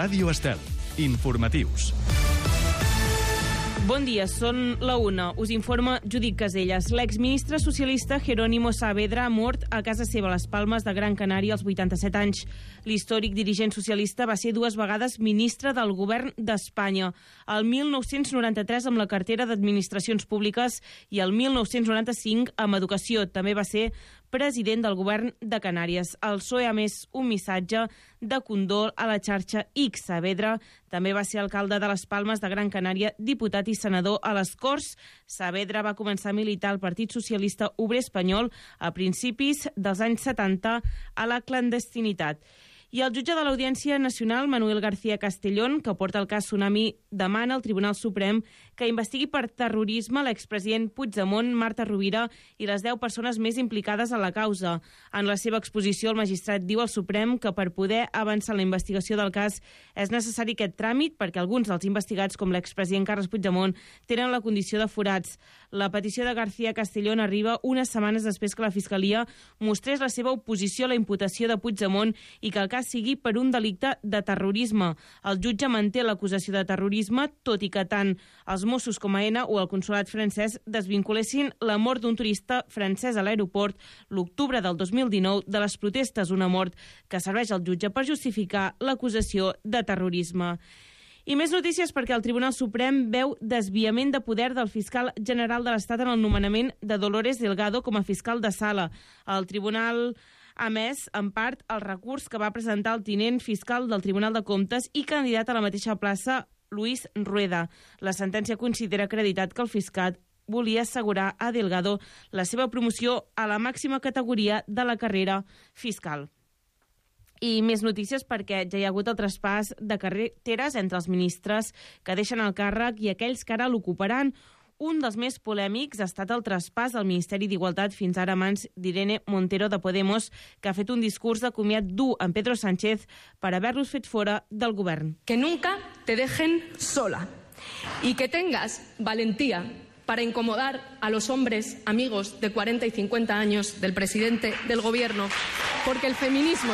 Ràdio Estel. Informatius. Bon dia, són la 1. Us informa Judit Caselles. L'exministre socialista Jerónimo Saavedra ha mort a casa seva a les Palmes de Gran Canària als 87 anys. L'històric dirigent socialista va ser 2 vegades ministre del govern d'Espanya. El 1993 amb la cartera d'Administracions Públiques i el 1995 amb Educació. També va ser president del govern de Canàries. El PSOE ha emès un missatge de condol a la xarxa X. Saavedra també va ser alcalde de les Palmes de Gran Canària, diputat i senador a les Corts. Saavedra va començar a militar al Partit Socialista Obrer Espanyol a principis dels anys 70 a la clandestinitat. I el jutge de l'Audiència Nacional, Manuel García Castellón, que porta el cas Tsunami, demana al Tribunal Suprem que investigui per terrorisme l'expresident Puigdemont, Marta Rovira i les 10 persones més implicades en la causa. En la seva exposició, el magistrat diu al Suprem que per poder avançar en la investigació del cas és necessari aquest tràmit perquè alguns dels investigats, com l'expresident Carles Puigdemont, tenen la condició de forats. La petició de García Castellón arriba unes setmanes després que la Fiscalia mostrés la seva oposició a la imputació de Puigdemont i que el cas sigui per un delicte de terrorisme. El jutge manté l'acusació de terrorisme, tot i que tant els Mossos com a ENA o el consolat francès desvinculessin la mort d'un turista francès a l'aeroport l'octubre del 2019 de les protestes, una mort que serveix al jutge per justificar l'acusació de terrorisme. I més notícies perquè el Tribunal Suprem veu desviament de poder del fiscal general de l'Estat en el nomenament de Dolores Delgado com a fiscal de sala. El Tribunal ha emès, en part, el recurs que va presentar el tinent fiscal del Tribunal de Comptes i candidat a la mateixa plaça, Luis Rueda. La sentència considera acreditat que el fiscal volia assegurar a Delgado la seva promoció a la màxima categoria de la carrera fiscal. I més notícies perquè ja hi ha hagut el traspàs de carreteres entre els ministres que deixen el càrrec i aquells que ara l'ocuparan. Un dels més polèmics ha estat el traspàs del Ministeri d'Igualtat fins ara a mans d'Irene Montero de Podemos, que ha fet un discurs de comiat dur amb Pedro Sánchez per haver-los fet fora del govern. Que nunca te dejen sola y que tengas valentía para incomodar a los hombres amigos de 40 y 50 años del presidente del gobierno, porque el feminismo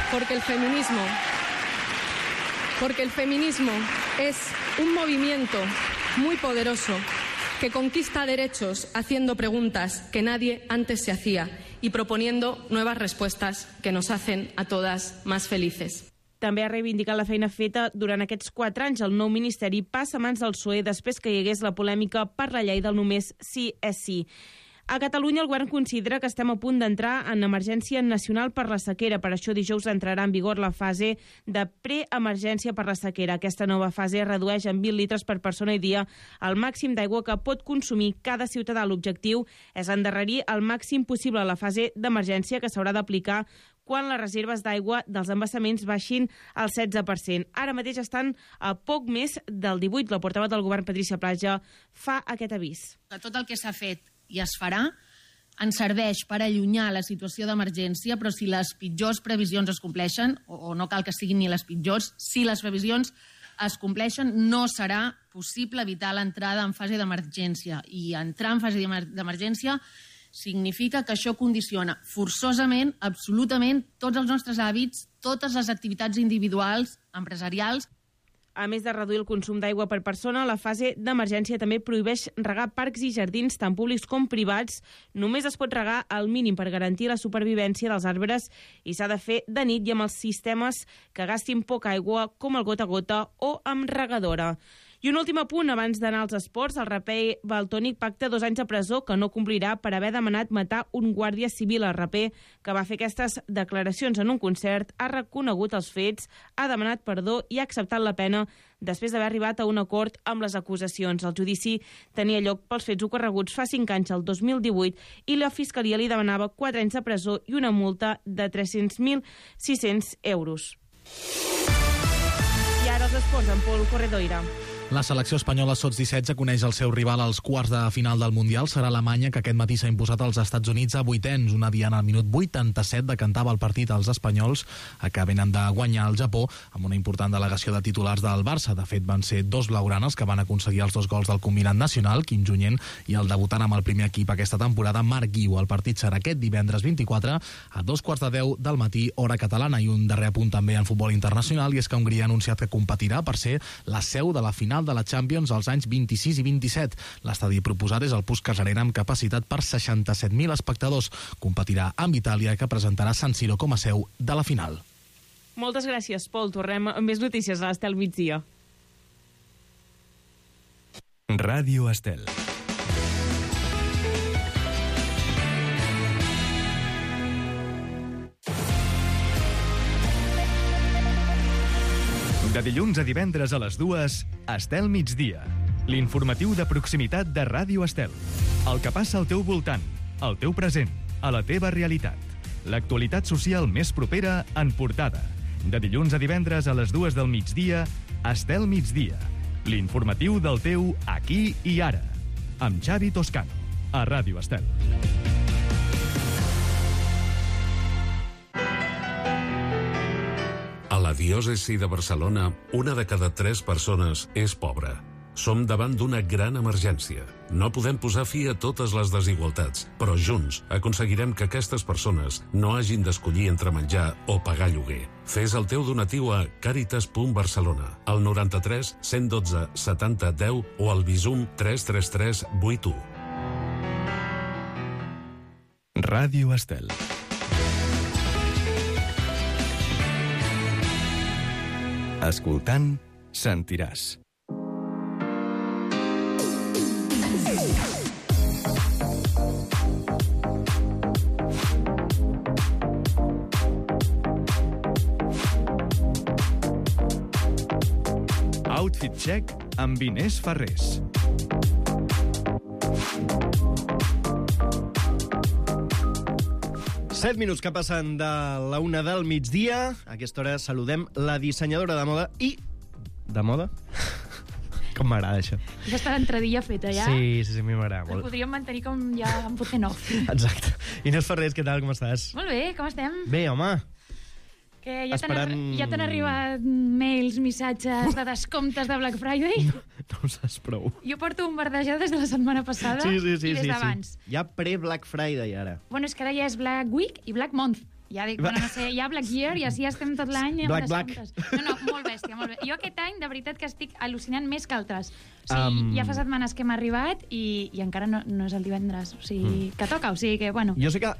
es un movimiento muy poderoso que conquista derechos haciendo preguntas que nadie antes se hacía y proponiendo nuevas respuestas que nos hacen a todas más felices. També ha reivindicat la feina feta durant aquests 4 anys. El nou ministeri passa a mans del PSOE després que hi hagués la polèmica per la llei del només sí és sí. A Catalunya el govern considera que estem a punt d'entrar en emergència nacional per la sequera. Per això dijous entrarà en vigor la fase de preemergència per la sequera. Aquesta nova fase redueix en 20 litres per persona i dia el màxim d'aigua que pot consumir cada ciutadà. L'objectiu és endarrerir el màxim possible la fase d'emergència que s'haurà d'aplicar quan les reserves d'aigua dels embassaments baixin al 16%. Ara mateix estan a poc més del 18%. La portaveu del govern, Patrícia Plaja, fa aquest avís. Tot el que s'ha fet i es farà ens serveix per allunyar la situació d'emergència, però si les pitjors previsions es compleixen, o no cal que siguin ni les pitjors, si les previsions es compleixen, no serà possible evitar l'entrada en fase d'emergència. I entrar en fase d'emergència significa que això condiciona forçosament, absolutament, tots els nostres hàbits, totes les activitats individuals, empresarials. A més de reduir el consum d'aigua per persona, la fase d'emergència també prohibeix regar parcs i jardins, tant públics com privats. Només es pot regar al mínim per garantir la supervivència dels arbres i s'ha de fer de nit i amb els sistemes que gastin poca aigua, com el gota a gota o amb regadora. I un últim apunt abans d'anar als esports. El raper Valtònyc pacta 2 anys de presó que no complirà per haver demanat matar un guàrdia civil. El raper, que va fer aquestes declaracions en un concert, ha reconegut els fets, ha demanat perdó i ha acceptat la pena després d'haver arribat a un acord amb les acusacions. El judici tenia lloc pels fets ocorreguts fa 5 anys, el 2018, i la Fiscalia li demanava 4 anys de presó i una multa de 300.600 euros. I ara els esports amb Pol Corredoira. La selecció espanyola sots-17 coneix el seu rival als quarts de final del Mundial. Serà Alemanya, que aquest matí s'ha imposat als Estats Units a vuitens. Una diana al minut 87 decantava el partit als espanyols, que venen de guanyar al Japó amb una important delegació de titulars del Barça. De fet, van ser dos blaugranes que van aconseguir els 2 gols del combinat nacional, Quim Junyent, i el debutant amb el primer equip aquesta temporada, Marc Guiu. El partit serà aquest divendres 24 a 2:15 del matí, hora catalana. I un darrer apunt també en futbol internacional, i és que Hongria ha anunciat que competirà per ser la seu de la final de la Champions als anys 26 i 27. L'estadi proposat és el Puskás Arena amb capacitat per 67.000 espectadors. Competirà amb Itàlia, que presentarà San Siro com a seu de la final. Moltes gràcies, Pol. Tornem amb més notícies a l'Estel migdia. Ràdio Estel. De dilluns a divendres a les 2, Estel migdia. L'informatiu de proximitat de Ràdio Estel. El que passa al teu voltant, al teu present, a la teva realitat. L'actualitat social més propera en portada. De dilluns a divendres a les 2 del migdia, Estel migdia. L'informatiu del teu aquí i ara. Amb Xavi Toscano, a Ràdio Estel. A la diòcesi de Barcelona, 1 de cada 3 persones és pobra. Som davant d'una gran emergència. No podem posar fi a totes les desigualtats, però junts aconseguirem que aquestes persones no hagin d'escollir entre menjar o pagar lloguer. Fes el teu donatiu a caritas.barcelona, al 93 112 70 10 o al Bizum 333 81. Ràdio Estel. Escoltant, sentiràs. Outfit Check amb Inés Ferrés. Set minuts que passen de la 1 del migdia. A aquesta hora saludem la dissenyadora de moda i... De moda? Com m'agrada, això. Ja està l'entradilla feta, ja. Sí, a mi m'agrada molt. Podríem mantenir com ja en Pucen off. Exacte. Inés Ferrés, què tal, com estàs? Molt bé, com estem? Bé, home. Que ja t'han arribat mails, missatges de descomptes de Black Friday? No ho saps prou. Jo porto un verdejat des de la setmana passada i des d'abans. Hi ha pre-Black Friday, ara. Bueno, és que ara ja és Black Week i Black Month. Ja dic, bueno, no sé, hi ha Black Year i així estem tot l'any amb descomptes. No, molt bèstia, molt bèstia. Jo aquest any, de veritat, que estic al·lucinant més que altres. O sigui, ja fa setmanes que hem arribat i encara no és el divendres. O sigui, que toca, o sigui que, bueno... Jo sé que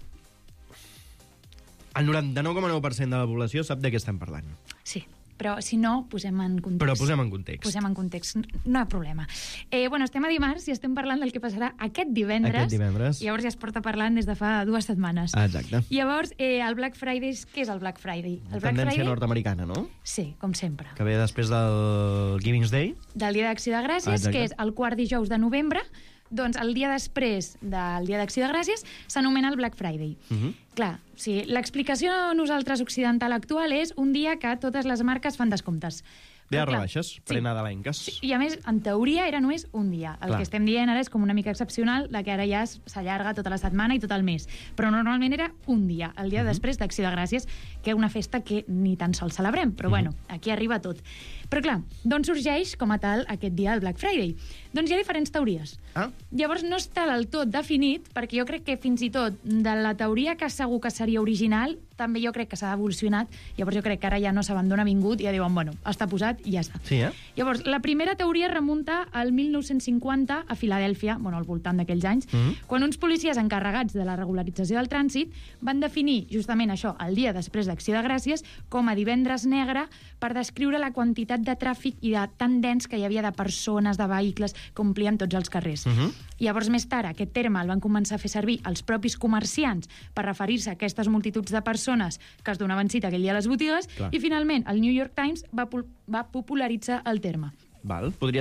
el 99,9% de la població sap de què estem parlant. Sí, però si no, posem en context. Però posem en context. Posem en context, no hi ha problema. Bueno, estem a dimarts i estem parlant del que passarà aquest divendres. Aquest divendres. Llavors ja es porta parlant des de fa 2 setmanes. Exacte. Llavors, el Black Friday, què és el Black Friday? El Black Tendència Friday... nord-americana, no? Sí, com sempre. Que ve després del Giving Day. Del Dia d'Acció de Gràcies, que és el quart dijous de novembre. Doncs el dia després del Dia d'Acció de Gràcies s'anomena el Black Friday. Clar, sí, l'explicació nosaltres occidental actual és un dia que totes les marques fan descomptes. Ve a rebaixes, prenadalenques. Sí, i a més, en teoria, era només un dia. El que estem dient ara és com una mica excepcional, de que ara ja s'allarga tota la setmana i tot el mes. Però normalment era un dia, el dia després d'Acció de Gràcies, que és una festa que ni tan sols celebrem. Però bueno, aquí arriba tot. Però clar, d'on sorgeix com a tal aquest dia del Black Friday? Doncs hi ha diferents teories. Llavors no està del tot definit, perquè jo crec que fins i tot de la teoria que segur que seria original, també jo crec que s'ha evolucionat, llavors jo crec que ara ja no s'abandona vingut i ja diuen, bueno, està posat i ja està. Sí, Llavors, la primera teoria remunta al 1950 a Filadèlfia, bueno, al voltant d'aquells anys, quan uns policies encarregats de la regularització del trànsit van definir justament això, el dia després d'Acció de Gràcies, com a divendres negre per descriure la quantitat de tràfic i de tan dens que hi havia de persones, de vehicles, que omplien tots els carrers. Llavors, més tard, aquest terme el van començar a fer servir els propis comerciants per referir-se a aquestes multituds de persones que es donaven cita aquell dia a les botigues, i finalment el New York Times va popularitzar el terme. Podria ser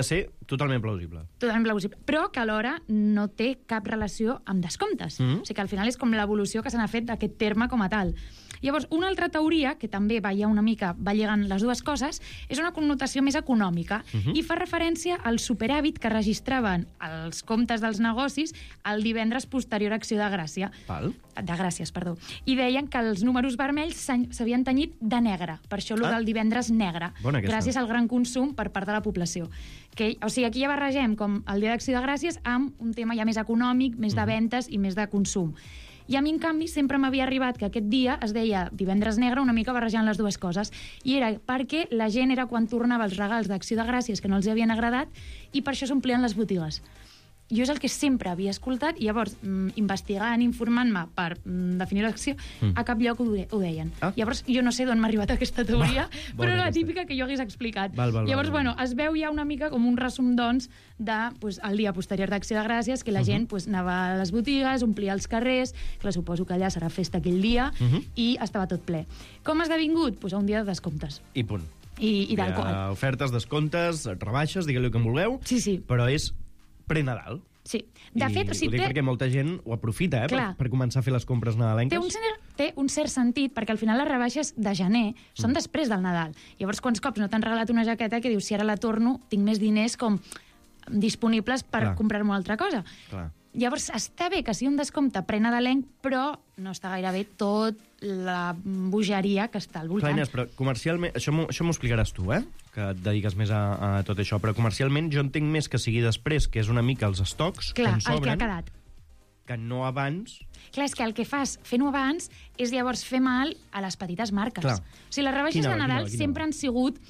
Totalment plausible. Totalment plausible, però que alhora no té cap relació amb descomptes. O sigui que al final és com l'evolució que se n'ha fet d'aquest terme com a tal. Llavors, una altra teoria, que també va lligant les dues coses, és una connotació més econòmica i fa referència al superàvit que registraven els comptes dels negocis el divendres posterior a Acció de Gràcia. De Gràcies, perdó. I deien que els números vermells s'havien tenyit de negre, per això del divendres negre, gràcies al gran consum per part de la població. O sigui, aquí ja barregem com el dia d'Acció de Gràcies amb un tema ja més econòmic, més de ventes i més de consum. I a mi, en canvi, sempre m'havia arribat que aquest dia es deia divendres negre, una mica barrejant les dues coses. I era perquè la gent era quan tornava els regals d'Acció de Gràcies que no els havien agradat i per això s'omplien les botigues. Jo és el que sempre havia escoltat i llavors, investigant, informant-me per definir l'acció, a cap lloc ho deien. Llavors, jo no sé d'on m'ha arribat aquesta teoria, però era la típica que jo hagués explicat. Llavors, es veu ja una mica com un resum, doncs, del dia posterior d'Acció de Gràcies, que la gent anava a les botigues, omplia els carrers, que suposo que allà serà festa aquell dia, i estava tot ple. Com ha esdevingut? A un dia de descomptes. I punt. I tal qual. Ofertes, descomptes, rebaixes, digueu-li com vulgueu, però és pre-Nadal. Sí. De fet, ho dic perquè molta gent ho aprofita per començar a fer les compres nadalenques. Té un cert sentit, perquè al final les rebaixes de gener són després del Nadal. Llavors, quants cops no t'han regalat una jaqueta que dius, si ara la torno, tinc més diners com disponibles per comprar-me una altra cosa. Llavors, està bé que sigui un descompte prenadalenc, però no està gaire bé tot la bogeria que està al voltant. Clar, Inés, però comercialment... Això m'ho explicaràs tu, que et dediques més a tot això, però comercialment jo entenc més que sigui després, que és una mica els estocs que en sobren, el que ha quedat, que no abans... Clar, és que el que fas fent-ho abans és llavors fer mal a les petites marques. O sigui, les rebaixes de Nadal sempre han sigut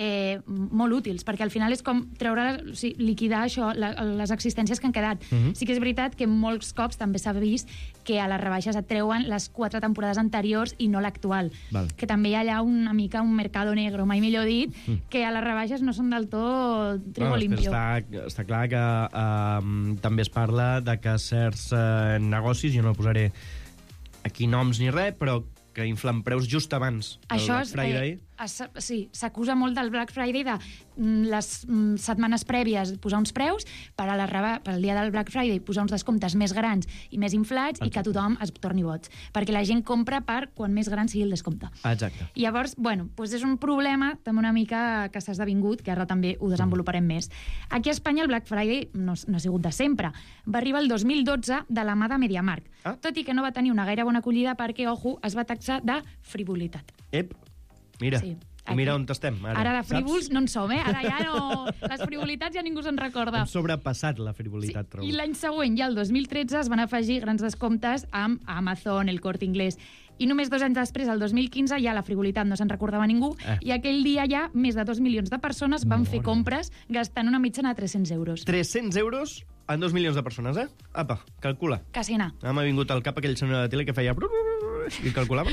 molt útils, perquè al final és com liquidar això, les existències que han quedat. Sí que és veritat que molts cops també s'ha vist que a les rebaixes et treuen les 4 temporades anteriors i no l'actual. Que també hi ha allà una mica un mercado negro, mai millor dit, que a les rebaixes no són del tot trigo limpio. Està clar que també es parla de que certs negocis, jo no posaré aquí noms ni res, però que inflen preus just abans del Black Friday. Sí, s'acusa molt del Black Friday de les setmanes prèvies posar uns preus, per al dia del Black Friday posar uns descomptes més grans i més inflats i que tothom es torni boig. Perquè la gent compra per quan més gran sigui el descompte. Exacte. Llavors, és un problema també una mica que s'ha esdevingut, que ara també ho desenvoluparem més. Aquí a Espanya el Black Friday no ha sigut de sempre. Va arribar el 2012 de la mà de MediaMarkt, tot i que no va tenir una gaire bona acollida perquè, es va taxar de frivolitat. Mira, mira on estem. Ara de frívols no en som, Ara ja no... Les frivolitats ja ningú se'n recorda. Hem sobrepassat la frivolitat, trobo. I l'any següent, ja el 2013, es van afegir grans descomptes amb Amazon, el Corte Inglés. I només 2 anys després, el 2015, ja la frivolitat no se'n recordava ningú, i aquell dia ja més de 2 milions de persones van fer compres gastant una mitjana de 300 euros. 300 euros en 2 milions de persones, Apa, calcula. Quasi anar. M'ha vingut al cap aquell senyor de tele que feia... I calculava?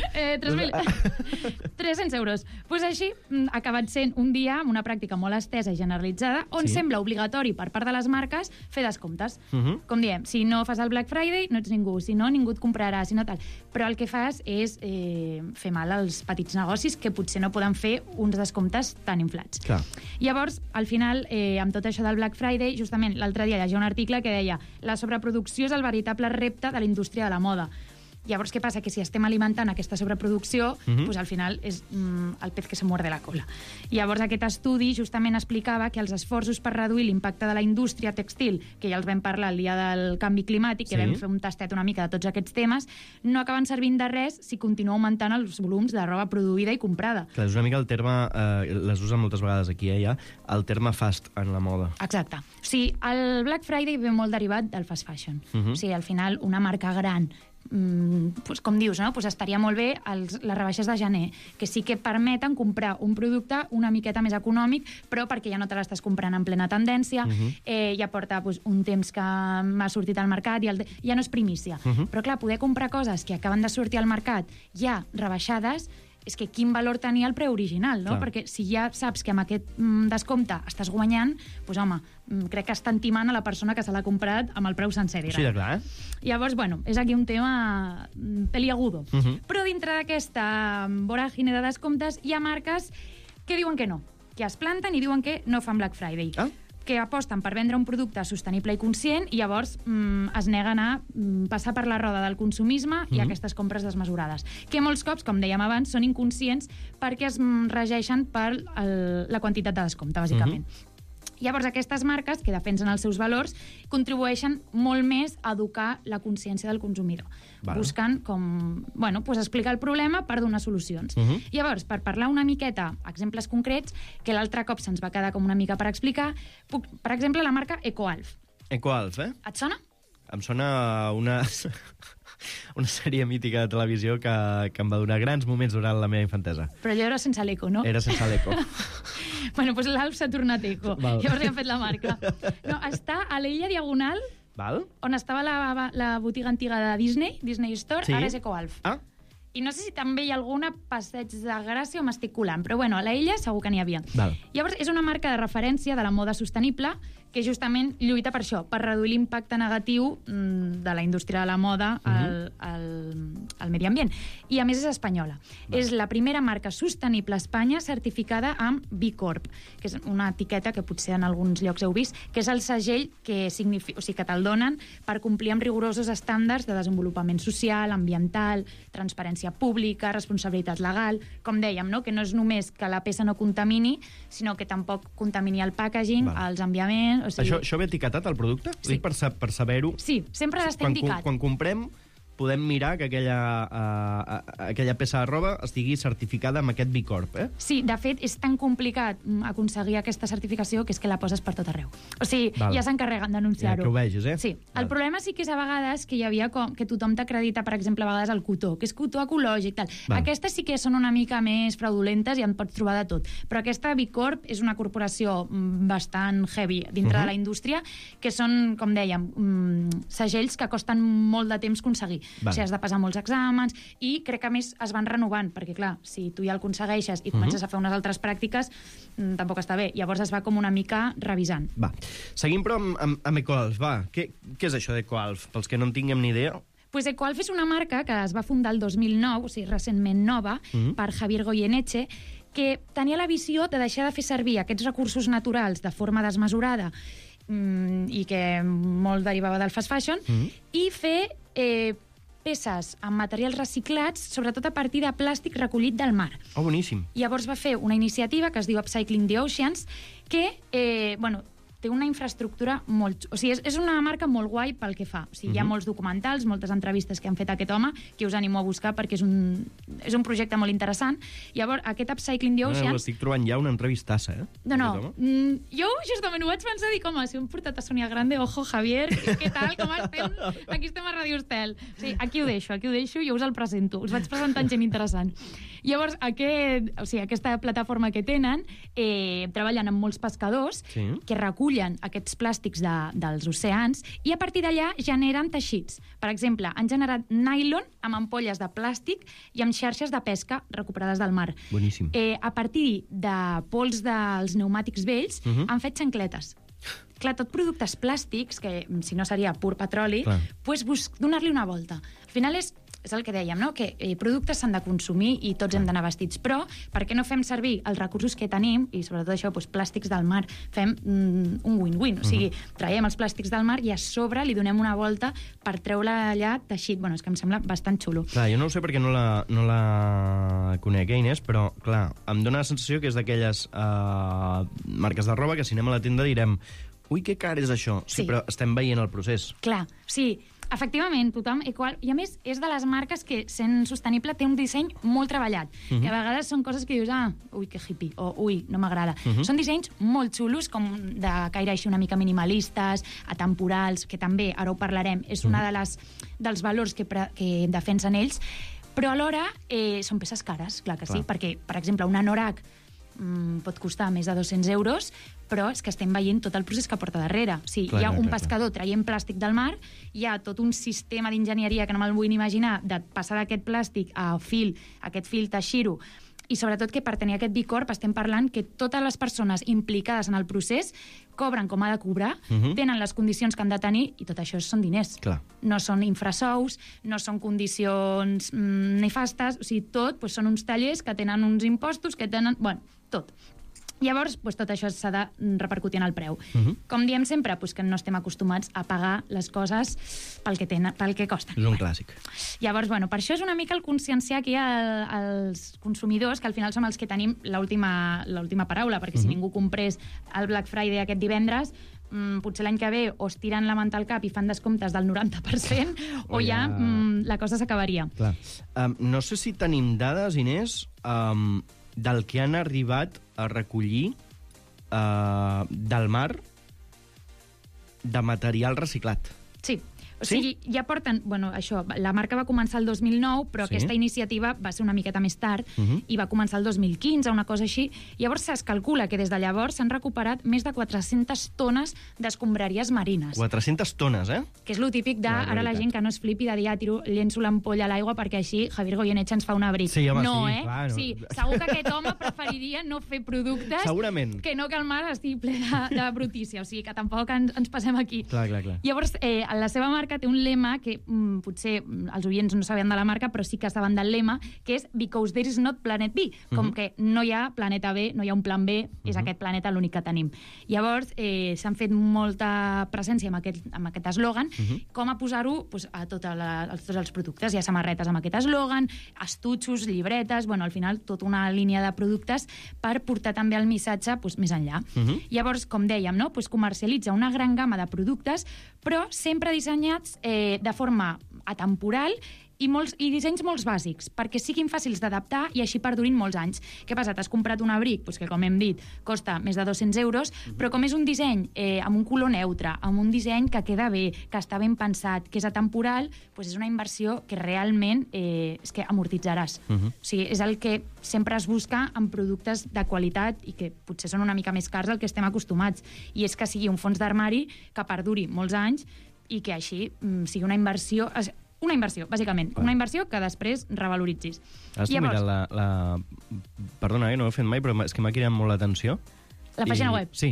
300 euros. Doncs així ha acabat sent un dia amb una pràctica molt estesa i generalitzada on sembla obligatori per part de les marques fer descomptes. Com diem, si no fas el Black Friday no ets ningú, si no ningú et comprarà, si no tal. Però el que fas és fer mal als petits negocis que potser no poden fer uns descomptes tan inflats. Llavors, al final, amb tot això del Black Friday, justament l'altre dia llegia un article que deia la sobreproducció és el veritable repte de la indústria de la moda. Llavors, què passa? Que si estem alimentant aquesta sobreproducció, doncs al final és el pez que se muerde la cola. Llavors, aquest estudi justament explicava que els esforços per reduir l'impacte de la indústria textil, que ja els vam parlar el dia del canvi climàtic, que vam fer un tastet una mica de tots aquests temes, no acaben servint de res si continua augmentant els volums de roba produïda i comprada. Clar, és una mica el terme, les usen moltes vegades aquí, ja, el terme fast en la moda. Exacte. O sigui, el Black Friday ve molt derivat del fast fashion. O sigui, al final, una marca gran com dius, estaria molt bé les rebaixes de gener, que sí que permeten comprar un producte una miqueta més econòmic, però perquè ja no te l'estàs comprant en plena tendència, ja porta un temps que m'ha sortit al mercat, ja no és primícia. Però clar, poder comprar coses que acaben de sortir al mercat ja rebaixades, és que quin valor tenia el preu original, no? Perquè si ja saps que amb aquest descompte estàs guanyant, doncs home, crec que estan timant a la persona que se l'ha comprat amb el preu sencer. Sí, de clar, Llavors, és aquí un tema peliagudo. Però dintre d'aquesta voràgine de descomptes hi ha marques que diuen que no, que es planten i diuen que no fan Black Friday. que aposten per vendre un producte sostenible i conscient i llavors es neguen a passar per la roda del consumisme i aquestes compres desmesurades. Que molts cops, com dèiem abans, són inconscients perquè es regeixen per la quantitat de descompte, bàsicament. Llavors, aquestes marques, que defensen els seus valors, contribueixen molt més a educar la consciència del consumidor, buscant com, explicar el problema per donar solucions. Llavors, per parlar una miqueta, exemples concrets, que l'altre cop se'ns va quedar com una mica per explicar, per exemple, la marca EcoAlf. EcoAlf, eh? Et sona? Em sona una sèrie mítica de televisió que em va donar grans moments durant la meva infantesa. Però allò era sense l'eco, no? Era sense l'eco. Doncs l'Alf s'ha tornat eco. Llavors li han fet la marca. No, està a l'Illa Diagonal, on estava la botiga antiga de Disney Store, ara és EcoAlf. I no sé si també hi ha alguna Passeig de Gràcia o m'estic colant, però a la Illa segur que n'hi havia. Llavors, és una marca de referència de la moda sostenible que justament lluita per això, per reduir l'impacte negatiu de la indústria de la moda al medi ambient. I, a més, és espanyola. És la primera marca sostenible a Espanya certificada amb B Corp, que és una etiqueta que potser en alguns llocs heu vist, que és el segell que te'l donen per complir amb rigorosos estàndards de desenvolupament social, ambiental, transparència pública, responsabilitat legal. Com dèiem, no? Que no és només que la peça no contamini, sinó que tampoc contamini el packaging, els enviaments. O sigui... Això ve etiquetat al producte? Sí. Per saber-ho? Sí, sempre ha d'estar indicat. Quan comprem, podem mirar que aquella peça de roba estigui certificada amb aquest B Corp, eh? Sí, de fet, és tan complicat aconseguir aquesta certificació que és que la poses per tot arreu. O sigui, ja s'encarreguen d'anunciar-ho. Ja que ho vegis, eh? Sí. El problema sí que és a vegades que hi havia que tothom t'acredita, per exemple, a vegades el cotó, que és cotó ecològic, tal. Aquestes sí que són una mica més fraudulentes i en pots trobar de tot. Però aquesta B Corp és una corporació bastant heavy dintre de la indústria, que són, com dèiem, segells que costen molt de temps aconseguir. O sigui, has de passar molts exàmens i crec que a més es van renovant, perquè clar, si tu ja el aconsegueixes i comences a fer unes altres pràctiques, tampoc està bé. Llavors es va com una mica revisant. Seguim però amb EcoAlf, Què és això d'EcoAlf? Pels que no en tinguem ni idea. Pues EcoAlf és una marca que es va fundar el 2009, o sigui, recentment nova, per Javier Goyeneche, que tenia la visió de deixar de fer servir aquests recursos naturals de forma desmesurada i que molt derivava del fast fashion, i fer peces amb materials reciclats, sobretot a partir de plàstic recollit del mar. Boníssim. Llavors va fer una iniciativa que es diu Upcycling the Oceans, que, té una infraestructura molt... O sigui, és una marca molt guai pel que fa. O sigui, hi ha molts documentals, moltes entrevistes que han fet a aquest home, que us animo a buscar perquè és un projecte molt interessant. Llavors, aquest Upcycling the Oceans... Estic trobant ja una entrevistassa, eh? No. Jo justament ho vaig pensar, dic, home, si hem portat a Sonia Grande, ojo, Javier, què tal, com estem? Aquí estem a Radio Estel. O sigui, aquí ho deixo, jo us el presento. Us vaig presentant gent interessant. Llavors, aquesta plataforma que tenen, treballen amb molts pescadors que recullen aquests plàstics dels oceans i a partir d'allà generen teixits. Per exemple, han generat nylon amb ampolles de plàstic i amb xarxes de pesca recuperades del mar. Boníssim. A partir de pols dels pneumàtics vells han fet xancletes. Clar, tot productes plàstics, que si no seria pur petroli, doncs donar-li una volta. Al final és el que dèiem, no? Que productes s'han de consumir i tots hem d'anar vestits, però per què no fem servir els recursos que tenim, i sobretot això, plàstics del mar, fem un win-win, o sigui, traiem els plàstics del mar i a sobre li donem una volta per treure allà teixit. És que em sembla bastant xulo. Clar, jo no ho sé perquè no la conec, Inés, però, clar, em dóna la sensació que és d'aquelles marques de roba que si anem a la tenda direm ui, que car és això. Sí, però estem veient el procés. Clar, sí. Efectivament, tothom, i a més és de les marques que, sent sostenible, té un disseny molt treballat, que a vegades són coses que dius, ui, que hippie, o ui, no m'agrada. Són dissenys molt xulos, com de caire així una mica minimalistes, atemporals, que també, ara ho parlarem, és una dels valors que defensen ells, però alhora són peces cares, clar que sí, perquè, per exemple, un anorac pot costar més de 200 euros, però és que estem veient tot el procés que porta darrere. O sigui, hi ha un pescador traient plàstic del mar, hi ha tot un sistema d'enginyeria que no me'l vull ni imaginar, de passar d'aquest plàstic a fil, aquest fil teixir-ho, i sobretot que per tenir aquest B Corp estem parlant que totes les persones implicades en el procés cobren com ha de cobrar, tenen les condicions que han de tenir, i tot això són diners. No són infrasous, no són condicions nefastes, o sigui, tot són uns tallers que tenen uns impostos, que tenen... tot. Llavors, tot això s'ha de repercutir en el preu. Com diem sempre, que no estem acostumats a pagar les coses pel que costen. És un clàssic. Llavors, per això és una mica el conscienciar aquí als consumidors, que al final som els que tenim l'última paraula, perquè si ningú comprés el Black Friday aquest divendres, potser l'any que ve o es tiren la manta al cap i fan descomptes del 90% o ja la cosa s'acabaria. Clar. No sé si tenim dades, Inés, del que han arribat a recollir del mar de material reciclat. Sí. O sigui, ja porten... això, la marca va començar el 2009, però aquesta iniciativa va ser una miqueta més tard i va començar el 2015, una cosa així. Llavors es calcula que des de llavors s'han recuperat més de 400 tones d'escombraries marines. 400 tones, eh? Que és lo típic de, ara la gent que no es flipi de dir, llenço l'ampolla a l'aigua perquè així Javier Goyeneche ens fa un abric. Sí, home, no, sí, clar, no. Sí, segur que aquest home preferiria no fer productes que no que el mar estigui ple de brutícia. O sigui, que tampoc ens passem aquí. Clar. Llavors, la seva marca té un lema que potser els oients no sabien de la marca, però sí que saben del lema, que és Because there is not planet B. Com que no hi ha planeta B, no hi ha un plan B, és aquest planeta l'únic que tenim. Llavors, s'han fet molta presència amb aquest eslògan, com a posar-ho a tots els productes. Hi ha samarretes amb aquest eslògan, estuixos, llibretes, al final tota una línia de productes per portar també el missatge més enllà. Llavors, com dèiem, comercialitza una gran gamma de productes, però sempre dissenyats de forma atemporal i dissenys molt bàsics, perquè siguin fàcils d'adaptar i així perdurin molts anys. Què passa? T'has comprat un abric, que com hem dit, costa més de 200 euros, però com és un disseny amb un color neutre, amb un disseny que queda bé, que està ben pensat, que és atemporal, és una inversió que realment és que amortitzaràs. O sigui, és el que sempre es busca en productes de qualitat i que potser són una mica més cars del que estem acostumats. I és que sigui un fons d'armari que perduri molts anys i que així sigui una inversió, bàsicament. Una inversió que després revaloritzis. Ara estic mirant la... Perdona, no ho he fet mai, però és que m'ha cridat molt l'atenció. La pàgina web? Sí.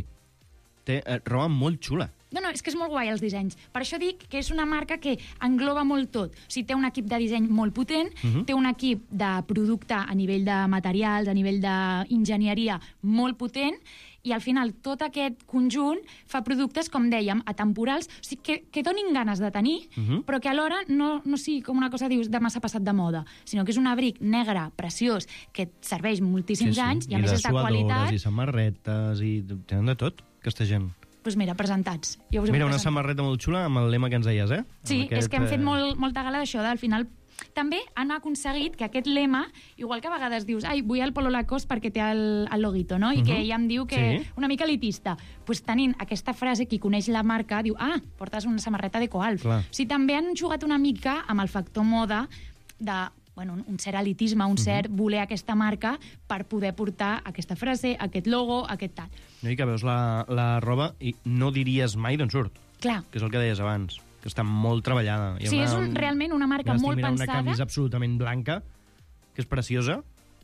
Té roba molt xula. No, és que és molt guai, els dissenys. Per això dic que és una marca que engloba molt tot. O sigui, té un equip de disseny molt potent, té un equip de producte a nivell de materials, a nivell d'enginyeria molt potent, i al final tot aquest conjunt fa productes, com dèiem, atemporals, o sigui, que donin ganes de tenir, però que alhora no sigui com una cosa, dius, demà s'ha passat de moda, sinó que és un abric negre, preciós, que et serveix moltíssims anys, i a més és de qualitat. I samarretes, i tenen de tot, aquesta gent. Doncs mira, presentats. Mira, una samarreta molt xula amb el lema que ens deies, eh? Sí, és que hem fet molta gala d'això, al final. També han aconseguit que aquest lema, igual que a vegades dius, vull el Polo Lacoste perquè té el loguito, no? I que ella em diu que una mica elitista. Doncs tenint aquesta frase, qui coneix la marca, diu, portes una samarreta de Coalf. O sigui, també han jugat una mica amb el factor moda de un cert elitisme, un cert voler aquesta marca per poder portar aquesta frase, aquest logo, aquest tal. No, i que veus la roba i no diries mai d'on surt. Clar. Que és el que deies abans, que està molt treballada. Sí, és realment una marca molt pensada. Una camisa absolutament blanca, que és preciosa.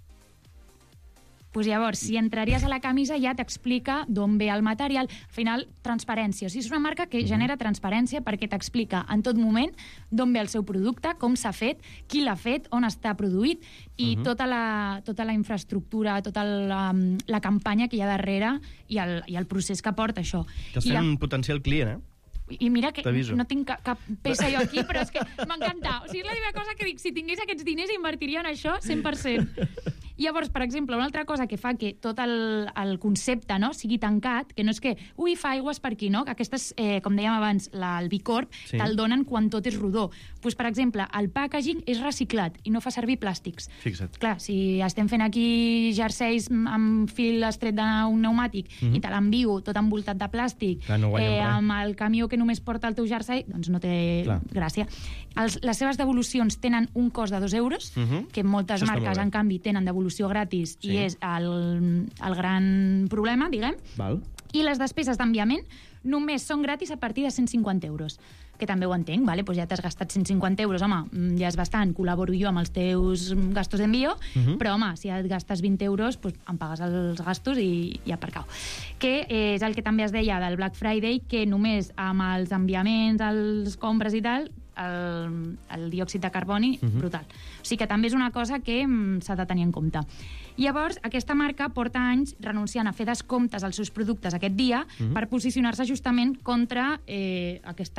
Pues llavors, si entraries a la camisa ja t'explica d'on ve el material. Al final, transparència. O sigui, és una marca que genera transparència perquè t'explica en tot moment d'on ve el seu producte, com s'ha fet, qui l'ha fet, on està produït i tota la infraestructura, tota la campanya que hi ha darrere i el procés que porta això. Estàs fent un potencial client, I mira que no tinc cap peça jo aquí, però és que m'encanta. O sigui, és la meva cosa que dic, si tingués aquests diners invertiria en això 100%. Llavors, per exemple, una altra cosa que fa que tot el concepte sigui tancat, que no és que, fa aigües per aquí, no? Que aquestes, com dèiem abans, el B Corp, te'l donen quan tot és rodó. Doncs, per exemple, el packaging és reciclat i no fa servir plàstics. Fixa't. Clar, si estem fent aquí jerseis amb fil estret d'un pneumàtic i te l'envio tot envoltat de plàstic, amb el camió que només porta el teu jersei, doncs no té gràcia. Les seves devolucions tenen un cost de 2 euros, que moltes marques, en canvi, tenen devolució gratis i és el gran problema, diguem. I les despeses d'enviament només són gratis a partir de 150 euros. Que també ho entenc, vale? Pues ja t'has gastat 150 euros, home, ja és bastant, col·laboro jo amb els teus gastos d'envio, però, home, si et gastes 20 euros, pues em pagues els gastos i ja per cau. Que és el que també es deia del Black Friday, que només amb els enviaments, els compres i tal, el diòxid de carboni brutal. O sigui que també és una cosa que s'ha de tenir en compte. Llavors, aquesta marca porta anys renunciant a fer descomptes als seus productes aquest dia per posicionar-se justament contra aquest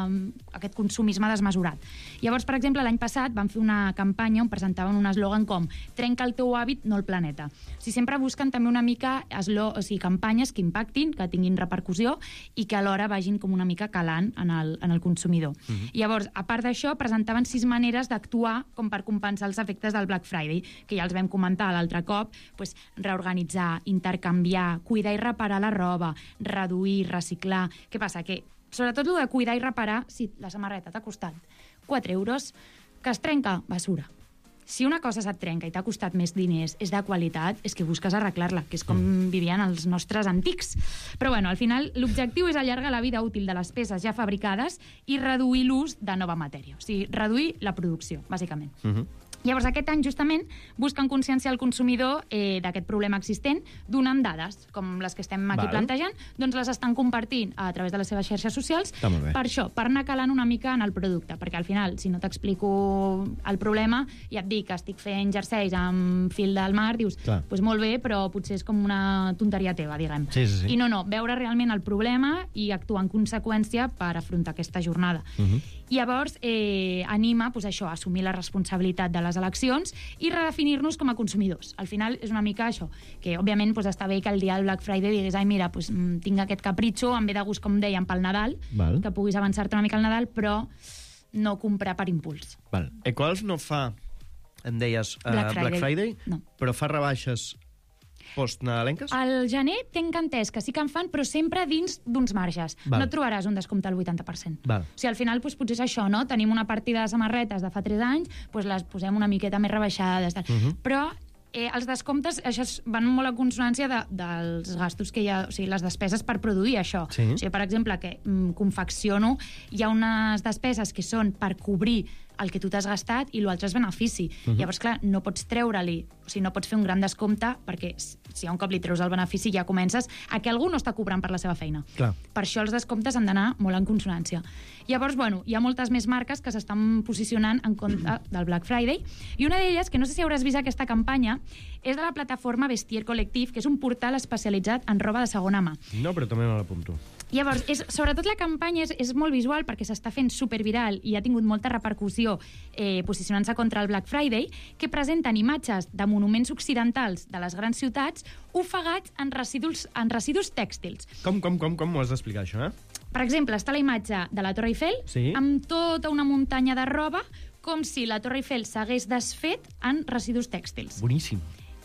consumisme desmesurat. Llavors, per exemple, l'any passat van fer una campanya on presentaven un eslògan com "Trenca el teu hàbit, no el planeta". O sigui, sempre busquen també una mica campanyes que impactin, que tinguin repercussió i que alhora vagin com una mica calant en el consumidor. Llavors, a part d'això, presentaven 6 maneres d'actuar com per compensar els efectes del Black Friday, que ja els vam comentar l'altre cop, reorganitzar, intercanviar, cuidar i reparar la roba, reduir, reciclar. Què passa? Que, sobretot, el de cuidar i reparar, si la samarreta t'ha costat 4 euros, que es trenca, basura. Si una cosa se't trenca i t'ha costat més diners, és de qualitat, és que busques arreglar-la, que és com vivien els nostres antics. Però, bueno, al final, l'objectiu és allargar la vida útil de les peces ja fabricades i reduir l'ús de nova matèria. O sigui, reduir la producció, bàsicament. Llavors, aquest any, justament, busquen conscienciar el consumidor d'aquest problema existent, donant dades, com les que estem aquí plantejant, doncs les estan compartint a través de les seves xarxes socials, per això, per anar calant una mica en el producte, perquè al final, si no t'explico el problema, ja et dic que estic fent jerseis amb fil del mar, dius, doncs molt bé, però potser és com una tonteria teva, diguem. I no, veure realment el problema i actuar en conseqüència per afrontar aquesta jornada. Llavors, anima a assumir la responsabilitat de les eleccions i redefinir-nos com a consumidors. Al final és una mica això, que òbviament està bé que el dia del Black Friday diguis, ai mira, tinc aquest capritxo, em ve de gust, com dèiem, pel Nadal, que puguis avançar-te una mica al Nadal, però no comprar per impuls. Equals no fa, em deies, Black Friday, però fa rebaixes post-nadalenques? Al gener tinc entès que sí que en fan, però sempre dins d'uns marges. No et trobaràs un descompte al 80%. O sigui, al final, potser és això, no? Tenim una partida de samarretes de fa 3 anys, les posem una miqueta més rebaixades. Però els descomptes van molt a consonància dels gastos que hi ha, o sigui, les despeses per produir això. O sigui, per exemple, que confecciono, hi ha unes despeses que són per cobrir el que tu t'has gastat i l'altre és benefici. Llavors, clar, no pots treure-li, o sigui, no pots fer un gran descompte perquè si un cop li treus el benefici ja comences a que algú no està cobrant per la seva feina. Per això els descomptes han d'anar molt en consonància. Llavors, hi ha moltes més marques que s'estan posicionant en contra del Black Friday i una d'elles, que no sé si hauràs vist aquesta campanya, és de la plataforma Vestiaire Collectif, que és un portal especialitzat en roba de segona mà. No, però també me l'apunto. Llavors, sobretot la campanya és molt visual perquè s'està fent superviral i ha tingut molta repercussió posicionant-se contra el Black Friday, que presenten imatges de monuments occidentals de les grans ciutats ofegats en residus tèxtils. Com m'ho has d'explicar, això, Per exemple, està la imatge de la Torre Eiffel amb tota una muntanya de roba com si la Torre Eiffel s'hagués desfet en residus tèxtils. Boníssim.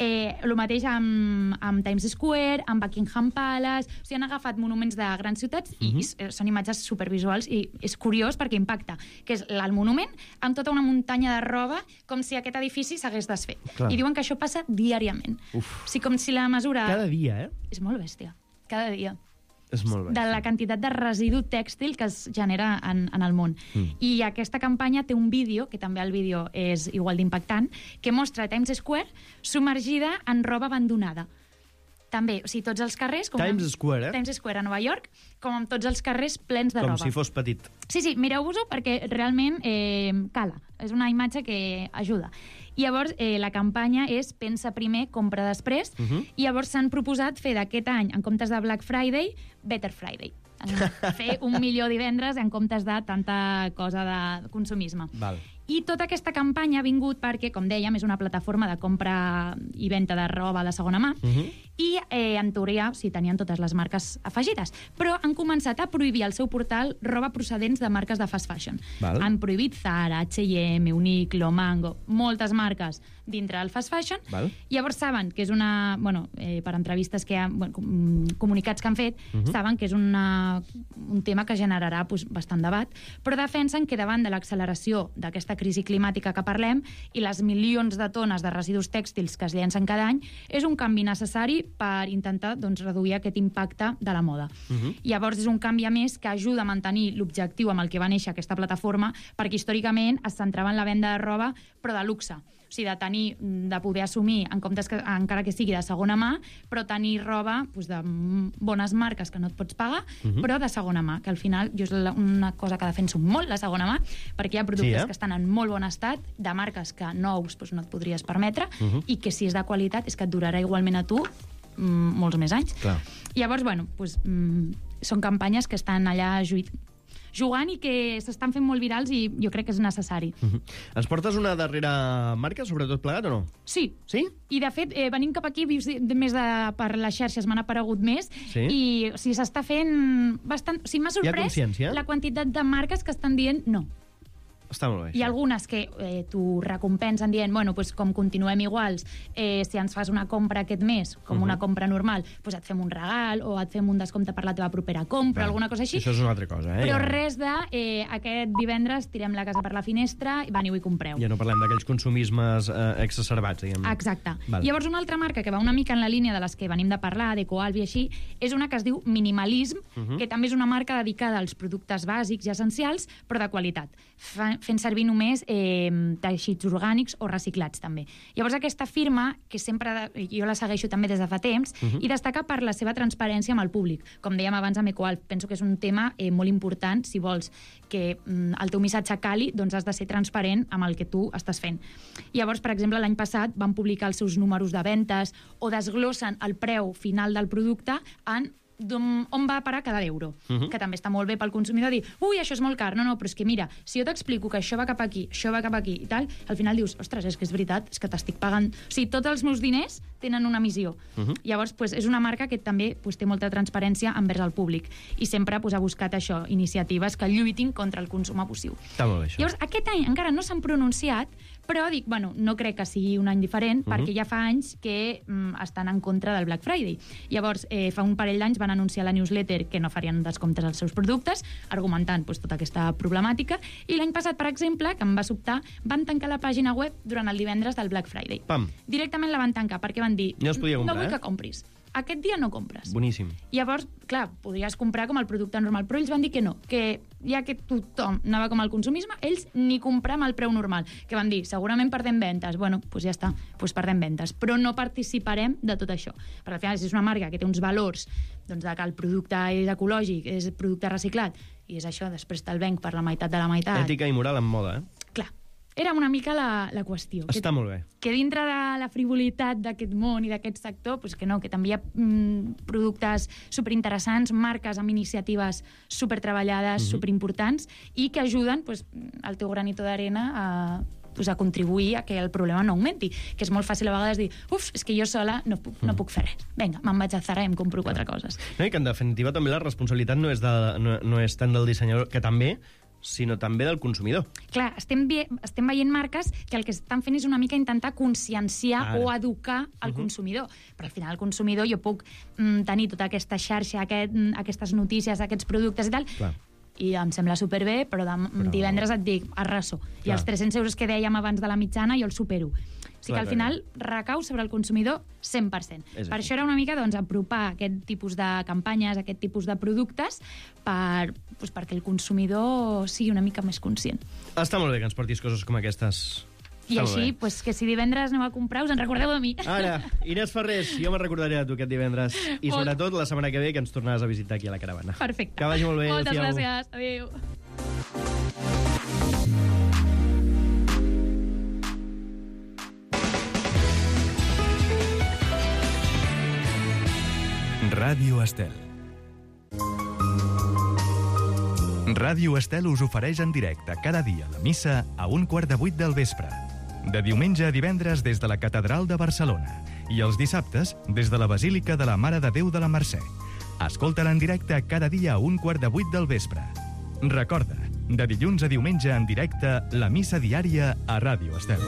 El mateix amb Times Square, amb Buckingham Palace. O sigui, han agafat monuments de grans ciutats i són imatges supervisuals i és curiós perquè impacta, que és el monument amb tota una muntanya de roba com si aquest edifici s'hagués desfet. I diuen que això passa diàriament. O sigui, com si la mesura... Cada dia, És molt bèstia. Cada dia. És molt bèstia. De la quantitat de residu tèxtil que es genera en el món. I aquesta campanya té un vídeo, que també el vídeo és igual d'impactant, que mostra Times Square submergida en roba abandonada. També, o sigui, tots els carrers... Times Square, Times Square a Nova York, com amb tots els carrers plens de roba. Com si fos petit. Sí, mireu-vos-ho perquè realment cala. És una imatge que ajuda. I llavors, la campanya és pensa primer, compra després, i llavors s'han proposat fer d'aquest any, en comptes de Black Friday, Better Friday. Fer 1 milió divendres en comptes de tanta cosa de consumisme. I tota aquesta campanya ha vingut perquè, com dèiem, és una plataforma de compra i venda de roba de segona mà i, en teoria, tenien totes les marques afegides. Però han començat a prohibir al seu portal roba procedents de marques de fast fashion. Han prohibit Zara, H&M, Uniqlo, Mango, moltes marques dintre del fast fashion. Llavors saben que és una... per entrevistes que comunicats que han fet, saben que és un tema que generarà bastant debat, però defensen que davant de l'acceleració d'aquesta crisi climàtica que parlem i les milions de tones de residus tèxtils que es llencen cada any, és un canvi necessari per intentar reduir aquest impacte de la moda. Llavors és un canvi a més que ajuda a mantenir l'objectiu amb el que va néixer aquesta plataforma, perquè històricament es centrava en la venda de roba, però de luxe. O sigui, de poder assumir, en comptes que encara que sigui de segona mà, però tenir roba de bones marques que no et pots pagar, però de segona mà, que al final jo és una cosa que defenso molt, la segona mà, perquè hi ha productes que estan en molt bon estat, de marques que nous no et podries permetre, i que si és de qualitat és que et durarà igualment a tu molts més anys. Clar. Llavors, són campanyes que estan allà jugant i que s'estan fent molt virals i jo crec que és necessari. Ens portes una darrera marca, sobretot plegat, o no? Sí. Sí? I, de fet, venim cap aquí, més per les xarxes m'han aparegut més, i s'està fent bastant... O sigui, m'ha sorprès la quantitat de marques que estan dient no. Està molt bé. Hi ha algunes que t'ho recompensen dient, com continuem iguals, si ens fas una compra aquest mes, com una compra normal, et fem un regal o et fem un descompte per la teva propera compra, alguna cosa així. Això és una altra cosa, Però res de aquest divendres tirem la casa per la finestra, veniu i compreu. Ja no parlem d'aquells consumismes exacerbats, diguem. Exacte. Llavors, una altra marca que va una mica en la línia de les que venim de parlar, d'Ecoalbi i així, és una que es diu Minimalism, que també és una marca dedicada als productes bàsics i essencials, però de qualitat, fent servir només teixits orgànics o reciclats, també. Llavors, aquesta firma, que sempre jo la segueixo també des de fa temps, i destaca per la seva transparència amb el públic. Com dèiem abans amb Ecoalb, penso que és un tema molt important. Si vols que el teu missatge cali, doncs has de ser transparent amb el que tu estàs fent. Llavors, per exemple, l'any passat van publicar els seus números de ventes o desglossen el preu final del producte en on va a parar cada euro, que també està molt bé pel consumidor dir, ui, això és molt car, no, però és que mira, si jo t'explico que això va cap aquí, això va cap aquí i tal, al final dius, ostres, és que és veritat, és que t'estic pagant, o sigui, tots els meus diners tenen una missió. Llavors, és una marca que també té molta transparència envers el públic i sempre ha buscat això, iniciatives que lluitin contra el consum abusiu. Està molt bé, això. Llavors, aquest any encara no s'han pronunciat, però dic, no crec que sigui un any diferent, perquè ja fa anys que estan en contra del Black Friday. Llavors, fa un parell d'anys van anunciar a la newsletter que no farien descomptes als seus productes, argumentant tota aquesta problemàtica, i l'any passat, per exemple, que em va sobtar, van tancar la pàgina web durant el divendres del Black Friday. Pam. Directament la van tancar, perquè van dir, no es podia comprar, no vull que compris. Aquest dia no compres. Boníssim. Llavors, clar, podries comprar com el producte normal, però ells van dir que no, que ja que tothom anava com al consumisme, ells ni comprar amb el preu normal, que van dir, segurament perdem ventes. Bueno, doncs ja està, perdem ventes, però no participarem de tot això. Perquè al final, si és una marca que té uns valors de que el producte és ecològic, és producte reciclat, i és això, després te'l venc per la meitat de la meitat. Ètica i moral en moda, Clar. Era una mica la qüestió. Està molt bé. Que dintre de la frivolitat d'aquest món i d'aquest sector, que també hi ha productes superinteressants, marques amb iniciatives supertreballades, superimportants, i que ajuden el teu granito d'arena a contribuir a que el problema no augmenti. Que és molt fàcil a vegades dir, és que jo sola no puc fer res. Vinga, me'n vaig a Zara i em compro 4 coses. No, i que en definitiva també la responsabilitat no és tant del dissenyador, que també, sinó també del consumidor. Clar, estem veient marques que el que estan fent és una mica intentar conscienciar o educar el consumidor. Però al final el consumidor, jo puc tenir tota aquesta xarxa, aquestes notícies, aquests productes i tal, i em sembla superbé, però divendres et dic, arraso. I els 300 euros que dèiem abans de la mitjana jo els supero. O sigui que al final recau sobre el consumidor 100%. Per això era una mica apropar aquest tipus de campanyes, aquest tipus de productes, perquè el consumidor sigui una mica més conscient. Està molt bé que ens portis coses com aquestes. I així, que si divendres aneu a comprar, us en recordeu de mi. Ara, Inés Ferrés, jo me'n recordaré de tu aquest divendres. I sobretot la setmana que ve que ens tornaràs a visitar aquí a la caravana. Perfecte. Que vagi molt bé. Moltes gràcies. Adéu. Ràdio Estel. Ràdio Estel us ofereix en directe cada dia la missa a 7:15 del vespre. De diumenge a divendres des de la Catedral de Barcelona i els dissabtes des de la Basílica de la Mare de Déu de la Mercè. Escolta-la en directe cada dia a 7:15 del vespre. Recorda, de dilluns a diumenge en directe, la missa diària a Ràdio Estel.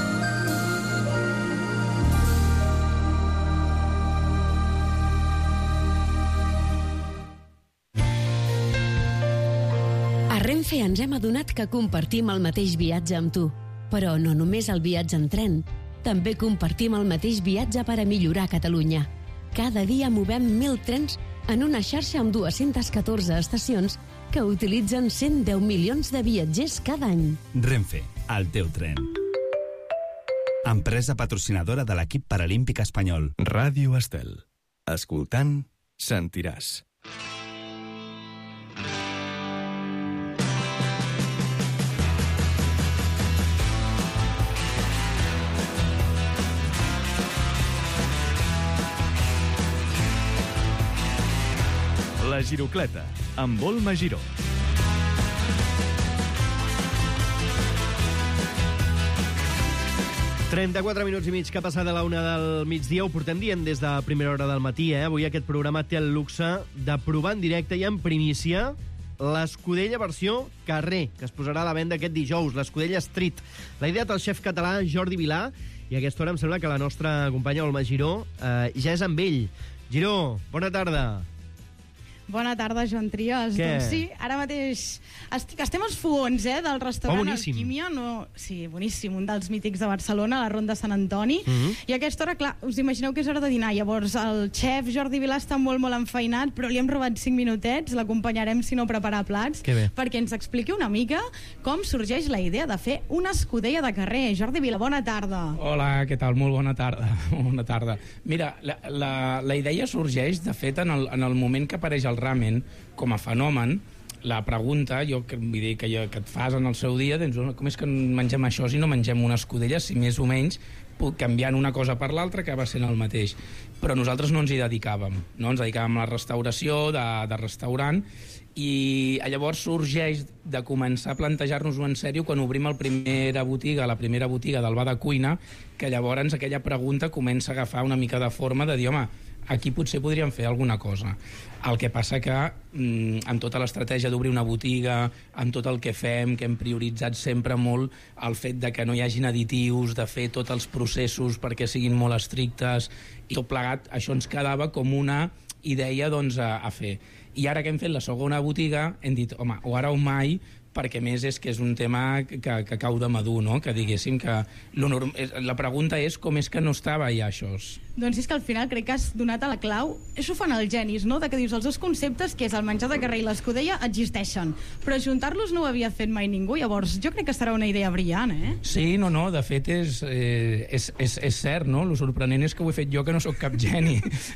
A Renfe ens hem adonat que compartim el mateix viatge amb tu. Però no només el viatge en tren, també compartim el mateix viatge per a millorar Catalunya. Cada dia movem 1.000 trens en una xarxa amb 214 estacions que utilitzen 110 milions de viatgers cada any. Renfe, el teu tren. empresa patrocinadora de l'equip paralímpic espanyol. Ràdio Estel. Escoltant, sentiràs. La Girocleta, amb Volma Giró. ...34 minuts i mig que ha passat a la 1 del migdia. Ho portem dient des de primera hora del matí, Avui aquest programa té el luxe de provar en directe i en primícia l'Escudella versió carrer, que es posarà a la venda aquest dijous, l'Escudella Street. L'ha ideat el xef català Jordi Vilà, i a aquesta hora em sembla que la nostra companya Volma Giró ja és amb ell. Giró, bona tarda. Bona tarda, Joan Trias. Què? Doncs sí, ara mateix estem als fogons, del restaurant boníssim. Alquímia. Sí, boníssim, un dels mítics de Barcelona, a la Ronda Sant Antoni. I a aquesta hora, clar, us imagineu que és hora de dinar. Llavors, el xef Jordi Vilà està molt enfeinat, però li hem robat 5 minutets, l'acompanyarem, si no, a preparar plats, perquè ens expliqui una mica com sorgeix la idea de fer una escudella de carrer. Jordi Vilà, bona tarda. Hola, què tal? Molt bona tarda. Bona tarda. Mira, la idea sorgeix, de fet, en el moment que apareix el ramen com a fenomen. La pregunta, vull dir, que et fas en el seu dia, doncs, com és que mengem això si no mengem una escudella, si més o menys canviant una cosa per l'altra acaba sent el mateix. Però nosaltres no ens hi dedicàvem, no? Ens dedicàvem a la restauració, de restaurant, i llavors sorgeix de començar a plantejar-nos-ho en sèrio quan obrim la primera botiga del bar de cuina, que llavors aquella pregunta comença a agafar una mica de forma de dir, home, aquí potser podríem fer alguna cosa. El que passa que amb tota l'estratègia d'obrir una botiga, amb tot el que fem, que hem prioritzat sempre molt el fet de que no hi hagin additius, de fer tots els processos perquè siguin molt estrictes, i tot plegat, això ens quedava com una idea doncs, a fer. I ara que hem fet la segona botiga, hem dit, home, o ara o mai, perquè més és que és un tema que cau de madur, no? Que diguéssim que la pregunta és com és que no estava ja això. Doncs és que al final crec que has donat a la clau. Això fan els genis, no? De que dius, els dos conceptes, que és el menjar de carrer i l'escudella, existeixen, però juntar-los no ho havia fet mai ningú. Llavors jo crec que serà una idea brillant, Sí, no, de fet és cert, no? Lo sorprenent és que ho he fet jo, que no sóc cap geni.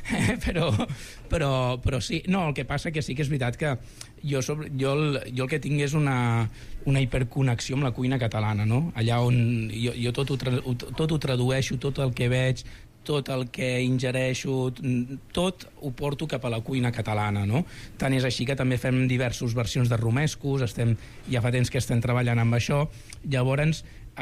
Però sí, no, el que passa que sí que és veritat que jo el que tinc és una hiperconnexió amb la cuina catalana, no? Allà on jo tot ho tradueixo, tot el que veig, tot el que ingereixo, tot ho porto cap a la cuina catalana, no? Tant és així que també fem diverses versions de romescos, ja fa temps que estem treballant amb això. Llavors,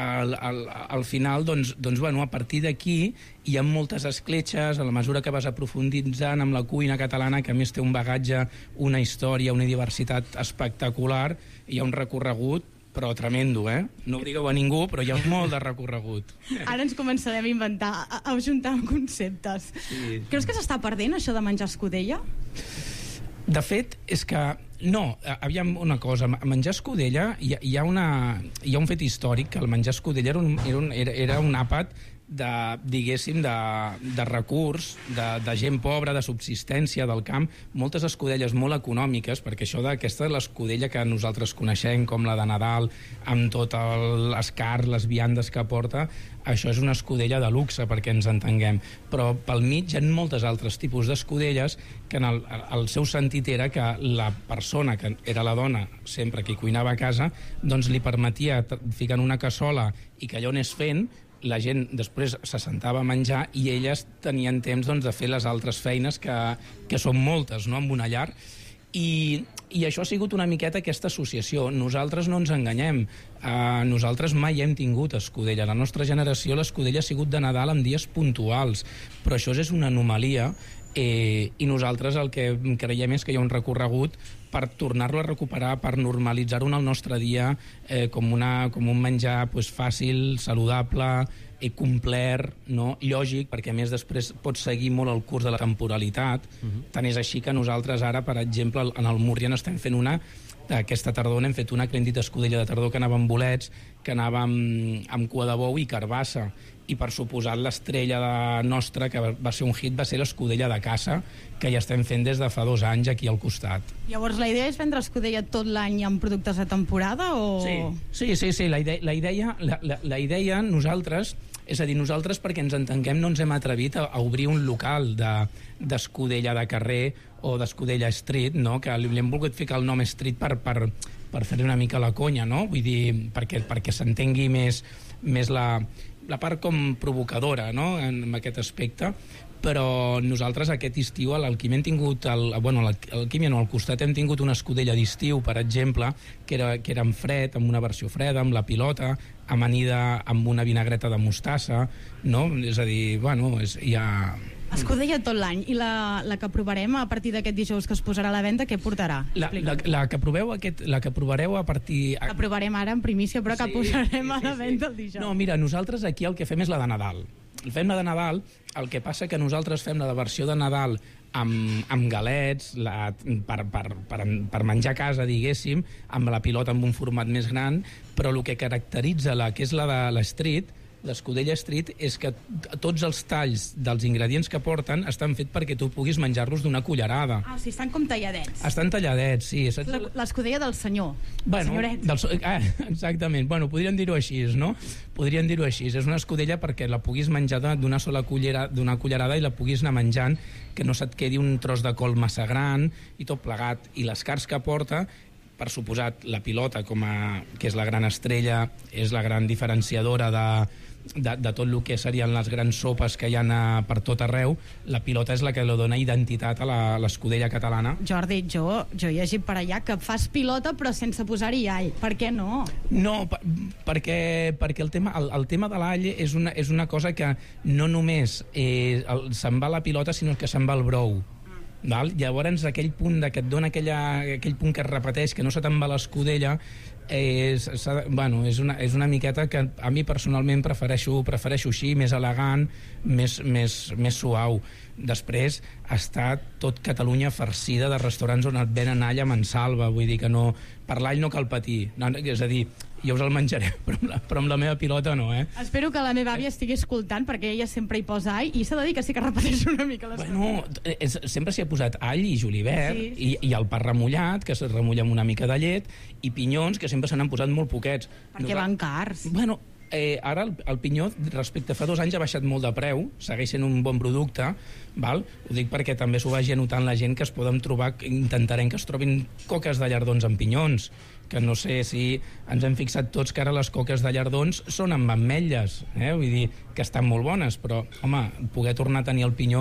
al final, doncs, bueno, a partir d'aquí hi ha moltes escletxes, a la mesura que vas aprofunditzant amb la cuina catalana, que a més té un bagatge, una història, una diversitat espectacular, hi ha un recorregut però tremendo, No ho digueu a ningú, però hi ha molt de recorregut. Ara ens començarem a inventar, a juntar conceptes. Sí. Creus que s'està perdent això de menjar escudella? De fet, és que no, aviam una cosa, menjar escudella, hi ha un fet històric, que el menjar escudella era un àpat diguéssim, de recurs, de gent pobra, de subsistència del camp, moltes escudelles molt econòmiques, perquè això d'aquesta l'escudella que nosaltres coneixem, com la de Nadal, amb tot l'escar, les viandes que porta, això és una escudella de luxe, perquè ens entenguem. Però pel mig hi ha moltes altres tipus d'escudelles que el seu sentit era que la persona, que era la dona, sempre que cuinava a casa, doncs li permetia ficar en una cassola i que allò anés fent, la gent després se sentava a menjar i elles tenien temps, doncs, de fer les altres feines que són moltes, no?, amb una llar. I això ha sigut una miqueta aquesta associació. Nosaltres no ens enganyem. Nosaltres mai hem tingut escudella. La nostra generació, l'escudella ha sigut de Nadal en dies puntuals. Però això és una anomalia i nosaltres el que creiem és que hi ha un recorregut per tornar-lo a recuperar, per normalitzar-ho en el nostre dia com un menjar fàcil, saludable, complet, no? Lògic, perquè a més després pot seguir molt el curs de la temporalitat. Tant és així que nosaltres ara, per exemple, en el Múrria n'estem fent una. Aquesta tardor n'hem fet una que l'hem dit escudella de tardor, que anava amb bolets, que anava amb cua de bou i carbassa. I per suposat l'estrella nostra, que va ser un hit, va ser l'escudella de caça, que ja estem fent des de fa 2 anys aquí al costat. Llavors la idea és vendre escudella tot l'any amb productes de temporada o...? Sí. La idea nosaltres És a dir, nosaltres, perquè ens entenguem, no ens hem atrevit a obrir un local d'escudella de carrer o d'escudella street, no? Que li hem volgut ficar el nom street per fer-li una mica la conya, no? Vull dir, perquè s'entengui més la part com provocadora, no?, en aquest aspecte. Però nosaltres aquest estiu a l'Alquímia hem tingut l'Alquímia no, al costat hem tingut una escudella d'estiu, per exemple, que era en fred, amb una versió freda, amb la pilota, amanida amb una vinagreta de mostassa, no? És a dir, bueno, hi ha... Escudella tot l'any. I la que provarem a partir d'aquest dijous que es posarà a la venda, què portarà? La que provareu a partir... La provarem ara en primícia, però que posarem a la venda el dijous. No, mira, nosaltres aquí el que fem és la de Nadal. Fem la de Nadal, el que passa que nosaltres fem la versió de Nadal amb galets, per menjar a casa, diguéssim, amb la pilota amb un format més gran, però el que caracteritza que és la de l'Street, l'escudella street, és que tots els talls dels ingredients que porten estan fets perquè tu puguis menjar-los d'una cullerada. Ah, o sigui, estan com talladets. Estan talladets, sí. L'escudella del senyor. Bueno, exactament. Bueno, podríem dir-ho així, no? Podríem dir-ho així. És una escudella perquè la puguis menjar d'una sola cullerada i la puguis anar menjant, que no se't quedi un tros de col massa gran i tot plegat. I les carns que porta, per suposat, la pilota, que és la gran estrella, és la gran diferenciadora de tot el que serien les grans sopes que hi ha per tot arreu. La pilota és la que li dona identitat a l'escudella catalana. Jordi, jo he llegit per allà que fas pilota però sense posar-hi all. Per què no? No, perquè el tema de l'all és una cosa que no només se'n va la pilota, sinó que se'n va el brou. Val? Llavors aquell punt que et dona aquell punt que es repeteix, que no se te'n va l'escudella, és una miqueta que a mi personalment prefereixo així, més elegant, més suau. Després està tot Catalunya farcida de restaurants on et venen all a mansalva, vull dir que no, per l'all no cal patir, és a dir, jo us el menjaré, però amb la meva pilota no, eh? Espero que la meva àvia estigui escoltant, perquè ella sempre hi posa all, i s'ha de dir que sí que repeteix una mica les coses. Sempre s'hi ha posat all i julivert, sí. I el pa remullat, que es remulla amb una mica de llet, i pinyons, que sempre se n'han posat molt poquets. Perquè van cars. Bueno, ara el pinyó, respecte a fa 2 anys, ha baixat molt de preu, segueix sent un bon producte, val? Ho dic perquè també s'ho vagi anotant la gent, que es poden trobar, intentarem que es trobin coques de llardons amb pinyons, que no sé si ens hem fixat tots que ara les coques de llardons són amb ametlles, vull dir que estan molt bones, però, home, poder tornar a tenir el pinyó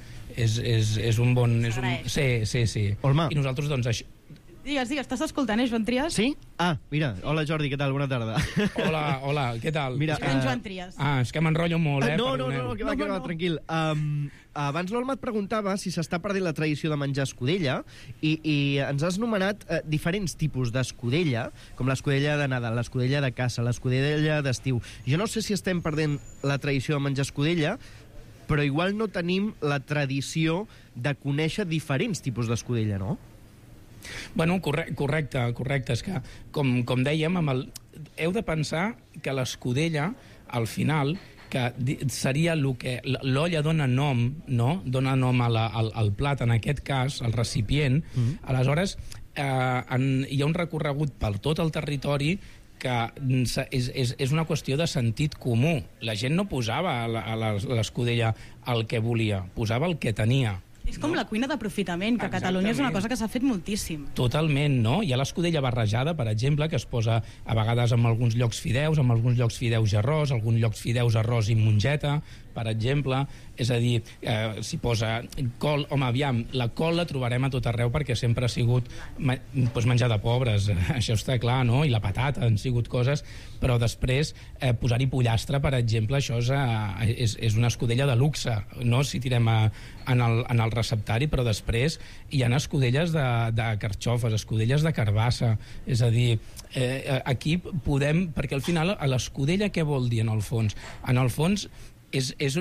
és un bon... Sí. Olma. I nosaltres, doncs, això... Digues, estàs escoltant, Joan Trias? Sí? Ah, mira, hola Jordi, què tal? Bona tarda. Hola, què tal? Mira, Joan Trias. És que m'enrotllo molt, No, que va, tranquil. Abans l'Olma et preguntava si s'està perdent la tradició de menjar escudella i ens has nomenat diferents tipus d'escudella, com l'escudella de Nadal, l'escudella de caça, l'escudella d'estiu. Jo no sé si estem perdent la tradició de menjar escudella, però igual no tenim la tradició de conèixer diferents tipus d'escudella, no? Bueno, correcte. És que, com dèiem, heu de pensar que l'escudella, al final, que seria el que l'olla dona nom, no? Dona nom al plat, en aquest cas, al recipient. Aleshores, hi ha un recorregut per tot el territori que és una qüestió de sentit comú. La gent no posava a l'escudella el que volia, posava el que tenia. És com la cuina d'aprofitament, que a Catalunya és una cosa que s'ha fet moltíssim. Totalment, no? Hi ha l'escudella barrejada, per exemple, que es posa a vegades en alguns llocs fideus, en alguns llocs fideus i arròs, alguns llocs fideus, arròs i mongeta, per exemple. És a dir, s'hi posa col. Home, aviam, la col la trobarem a tot arreu perquè sempre ha sigut menjar de pobres, això està clar, no? I la patata han sigut coses, però després posar-hi pollastre, per exemple, això és una escudella de luxe, no? Si tirem en el receptari, però després hi ha escudelles de carxofes, escudelles de carbassa, és a dir, aquí podem, perquè al final l'escudella què vol dir en el fons? En el fons és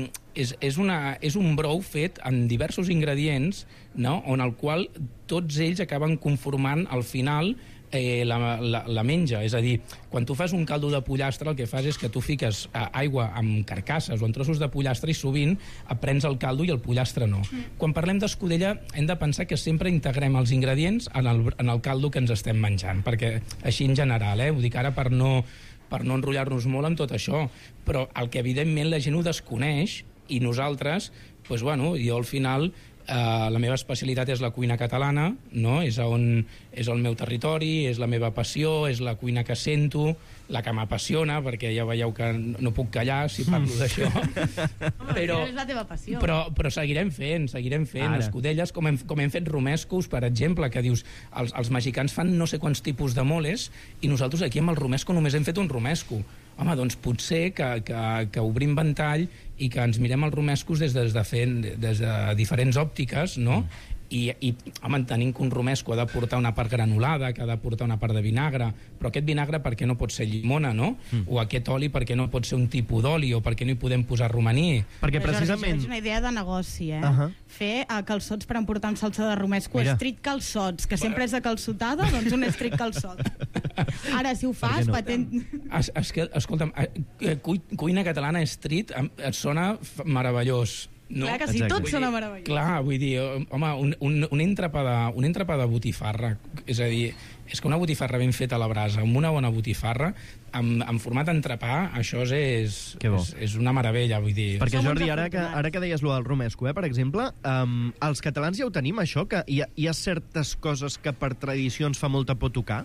un brou fet amb diversos ingredients, no? On el qual tots ells acaben conformant al final la menja. És a dir, quan tu fas un caldo de pollastre, el que fas és que tu fiques aigua amb carcasses o amb trossos de pollastre i sovint prens el caldo i el pollastre no. Quan parlem d'escudella hem de pensar que sempre integrem els ingredients en el caldo que ens estem menjant, perquè així en general, ho dic ara per no per no enrotllar-nos molt amb tot això. Però el que evidentment la gent ho desconeix, i nosaltres, doncs, bueno, jo al final... la meva especialitat és la cuina catalana, no? És el meu territori, és la meva passió, és la cuina que sento, la que m'apassiona, perquè ja veieu que no puc callar si parlo d'això. Però és la teva passió. Però seguirem fent escudelles, com hem fet romescos, per exemple, que dius, els mexicans fan no sé quants tipus de moles, i nosaltres aquí amb el romesco només hem fet un romesco. Home, doncs potser que obrim ventall i que ens mirem els romescos des de diferents òptiques, no? I home, tenim que un romesco ha de portar una part granulada, que ha de portar una part de vinagre, però aquest vinagre per què no pot ser llimona, no? O aquest oli per què no pot ser un tipus d'oli, o per què no hi podem posar romaní? Perquè precisament... Jordi, és una idea de negoci, Fer calçots per emportar amb salsa de romesco, street calçots, que sempre és de calçotada, doncs un street calçot. Ara, si ho fas, patent... Escolta'm, cuina catalana street et sona meravellós. No? Clar que sí, tot sona meravellós. Clar, vull dir, home, un entrepà de botifarra, és a dir, és que una botifarra ben feta a la brasa, amb una bona botifarra, en format entrepà, això és una meravella, vull dir. Perquè, Jordi, ara que deies lo del romesco, per exemple, els catalans ja ho tenim, això, que hi ha certes coses que per tradició ens fa molta por tocar?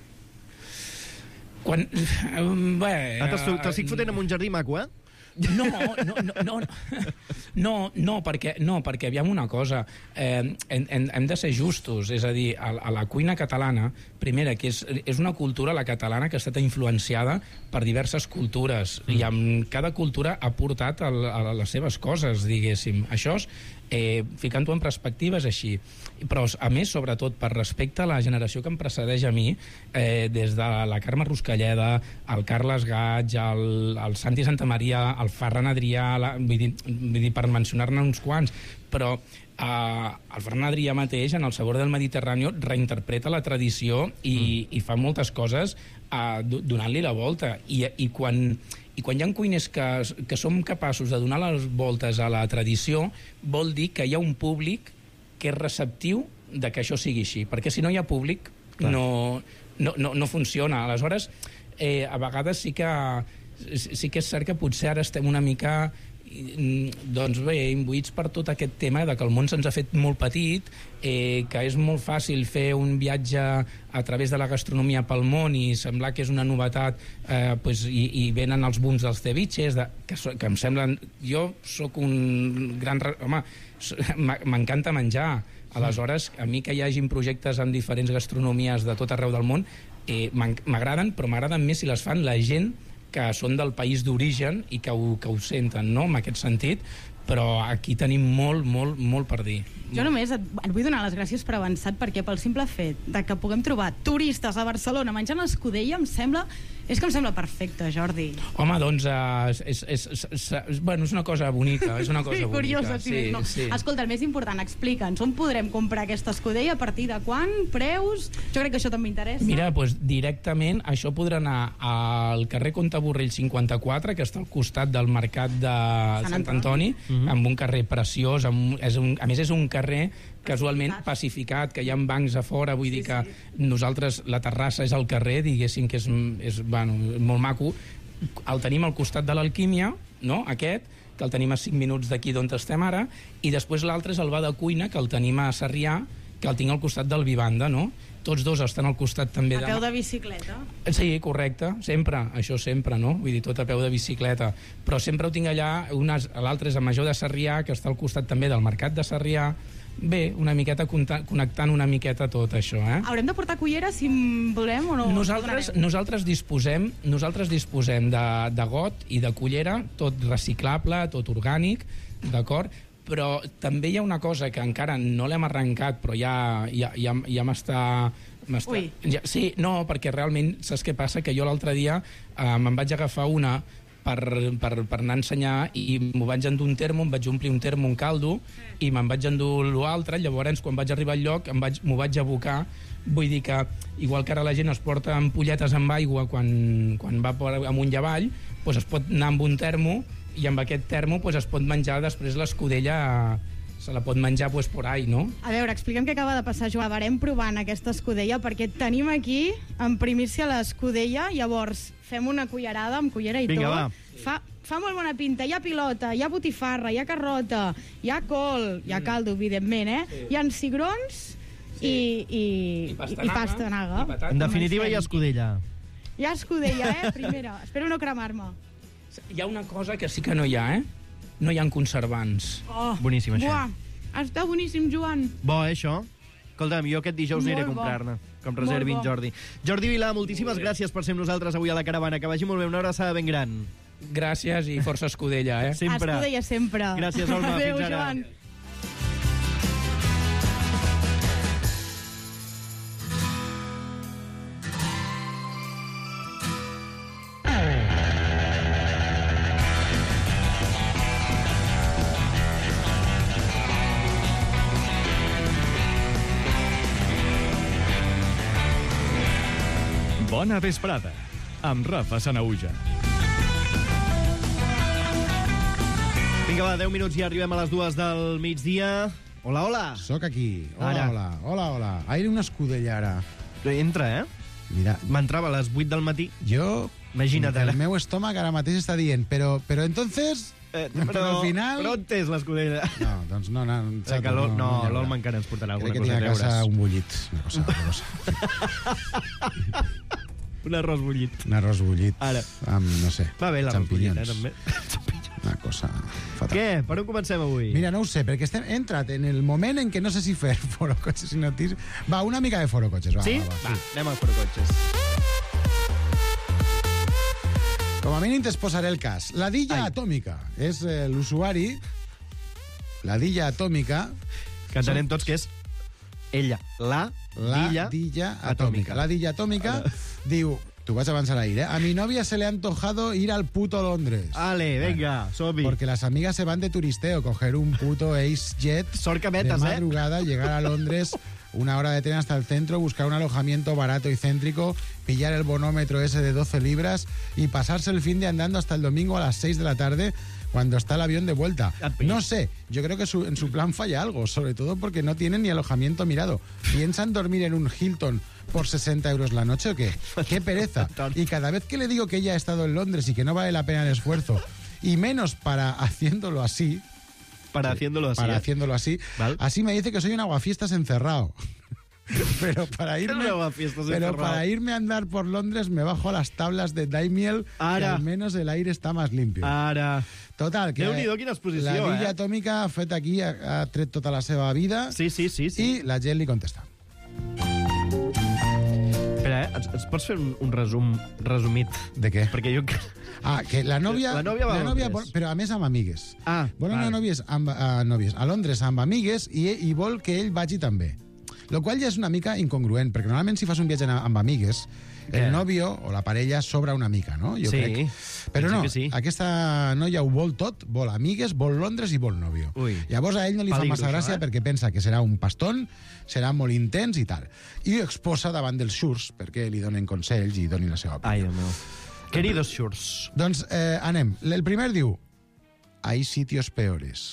T'estic fotent en un jardí maco, No, perquè aviam una cosa, hem de ser justos, és a dir, a la cuina catalana, primera, que és una cultura, la catalana, que ha estat influenciada per diverses cultures, i amb cada cultura ha portat a les seves coses, diguéssim. Això ficant-ho en perspectiva és així, però a més, sobretot per respecte a la generació que em precedeix a mi, des de la Carme Ruscalleda, el Carles Gaig, el Santi Santamaria, el Ferran Adrià, vull dir, per mencionar-ne uns quants, però el Ferran Adrià mateix, en El sabor del Mediterrani, reinterpreta la tradició i fa moltes coses donant-li la volta, i quan hi ha cuiners que som capaços de donar les voltes a la tradició, vol dir que hi ha un públic que és receptiu de que això sigui així, perquè si no hi ha públic no funciona. Aleshores, a vegades sí que és cert que potser ara estem una mica imbuïts per tot aquest tema de que el món se'ns ha fet molt petit, que és molt fàcil fer un viatge a través de la gastronomia pel món i semblar que és una novetat, i venen els booms dels ceviches, que em semblen... Jo sóc un gran... Home, m'encanta menjar. Aleshores, a mi que hi hagin projectes amb diferents gastronomies de tot arreu del món, m'agraden, però m'agraden més si les fan la gent que són del país d'origen i que ho senten, no?, en aquest sentit, però aquí tenim molt per dir. Jo només et vull donar les gràcies per avançat, perquè pel simple fet de que puguem trobar turistes a Barcelona menjant escudella em sembla perfecte, Jordi. Home, doncs és una cosa bonica, és una cosa bonica. Curiosa, sí. Escolta, el més important, explica'ns, on podrem comprar aquesta escudella, a partir de quan, preus? Jo crec que això també interessa. Mira, doncs directament això podrà anar al carrer Contaborrell 54, que està al costat del mercat de Sant Antoni, amb un carrer preciós, a més és un carrer casualment pacificat, que hi ha bancs a fora, vull dir que nosaltres, la terrassa és al carrer, diguéssim que és molt maco. El tenim al costat de l'Alquímia, no?, aquest, que el tenim a 5 minuts d'aquí d'on estem ara, i després l'altre és el bar de cuina, que el tenim a Sarrià, que el tinc al costat del Vivanda, no? Tots dos estan al costat també a peu de bicicleta. Sí, correcte, sempre, això sempre, no? Vull dir, tot a peu de bicicleta. Però sempre ho tinc allà, l'altre és a Major de Sarrià, que està al costat també del Mercat de Sarrià. Bé, una miqueta connectant una miqueta tot això, Haurem de portar cullera si volem o no? Nosaltres disposem de got i de cullera, tot reciclable, tot orgànic, d'acord? Però també hi ha una cosa que encara no l'hem arrencat, però ja m'està... Sí, no, perquè realment, saps què passa? Que jo l'altre dia me'n vaig agafar una per anar a ensenyar i m'ho vaig endur un termo, em vaig omplir un termo, un caldo, i me'n vaig endur l'altre. Llavors, quan vaig arribar al lloc, m'ho vaig abocar. Vull dir que, igual que ara la gent es porta ampolletes amb aigua quan va amunt i avall, doncs es pot anar amb un termo i amb aquest termo es pot menjar després l'escudella se la pot menjar pues, por ahí, no? A veure, expliquem què acaba de passar, Joan. Acabarem provant aquesta escudella perquè tenim aquí, en primícia, l'escudella. Llavors, fem una cullerada amb cullera i Vinga, tot. va. Fa molt bona pinta. Hi ha pilota, hi ha botifarra, hi ha carrota, hi ha col, hi ha caldo, evidentment, Sí. Hi ha cigrons i pastanaga. En definitiva, hi ha escudella. Hi ha escudella, primera. Espero no cremar-me. Hi ha una cosa que sí que no hi ha, No hi ha conservants. Oh, Boníssim, això. Buah, està boníssim, Joan. Bo, això? Escolta'm, jo aquest dijous aniré a Molt bo. comprar-ne. Com reservin, Molt bo. Jordi. Jordi Vilà, moltíssimes gràcies per ser amb nosaltres avui a la caravana. Que vagi molt bé, una abraçada ben gran. Gràcies i força escudella, Sempre. Escudella sempre. Gràcies, Olma. Adéu, Fins ara. Joan. Bona vesprada, amb Rafa Sanauja. Vinga, va, 10 minuts i arribem a les 2 del migdia. Hola, hola. Soc aquí. Hola, Ara. hola. Hola, hola. Aire una escudella, ara. Entra, Mira. M'entrava a les 8 del matí. Jo... Imagina't, el ara. meu estómac ara mateix està dient, però entonces... però al final... Però on és l'escudella? No, doncs no, no. La calor, no, l'Olma encara ens portarà alguna Crec que cosa tinc a casa veures. un bullit. Una cosa. Un arròs bullit. Un arròs bullit. Ara. Amb, no sé, Va bé l'arròs bullit, champinyons. també. Una cosa fatal. Què? Per on comencem avui? Mira, no ho sé, perquè he entrat en el moment en què no sé si fer forocotxes i notícies. Va, una mica de forocotxes. Va, Sí? va. Anem als forocotxes. Com a mínim t'exposaré el cas. La Dilla Atòmica és l'usuari. La Dilla Atòmica. Que entenem tots que és ella. La Dilla Atòmica. La Dilla Atòmica diu... Tú vas a avanzar ahí, ¿eh? A mi novia se le ha antojado ir al puto Londres. Ale, venga, som-hi. Porque las amigas se van de turisteo, coger un puto Ace Jet Sort que metes, de madrugada, llegar a Londres, una hora de tren hasta el centro, buscar un alojamiento barato y céntrico, pillar el bonómetro ese de 12 libras y pasarse el fin de andando hasta el domingo a las 6 de la tarde cuando está el avión de vuelta. No sé, yo creo que en su plan falla algo, sobre todo porque no tienen ni alojamiento mirado. ¿Piensan dormir en un Hilton por 60 euros la noche o qué? ¡Qué pereza! Y cada vez que le digo que ella ha estado en Londres y que no vale la pena el esfuerzo, y menos para haciéndolo así... Para haciéndolo así. Para haciéndolo así. Así me dice que soy un aguafiestas encerrado. Pero para irme a andar por Londres me bajo a las tablas de Daimiel y al menos el aire está más limpio. Ara. Total, que Déu-n'hi-do, quina exposició, la Dilla Atòmica ha fet aquí, ha tret tota la seva vida. Sí. I la gent li contesta. Espera, ens pots fer un resumit? De què? Perquè jo... Que la nòvia... La nòvia va a Londres. Però a més amb amigues. Vol anar vale. a Londres amb amigues i vol que ell vagi també. Lo qual ja és una mica incongruent, perquè normalment si fas un viatge amb amigues, el nòvio o la parella sobra una mica, no? Jo crec. Però no, aquesta noia ho vol tot, vol amigues, vol Londres i vol nòvio. Llavors a ell no li fa massa gràcia perquè pensa que serà un pastón, serà molt intens i tal. I ho exposa davant dels xurs perquè li donen consells i donin la seva opinió. Ai, Déu meu. Queridos xurs. Doncs anem. El primer diu: hay sitios peores.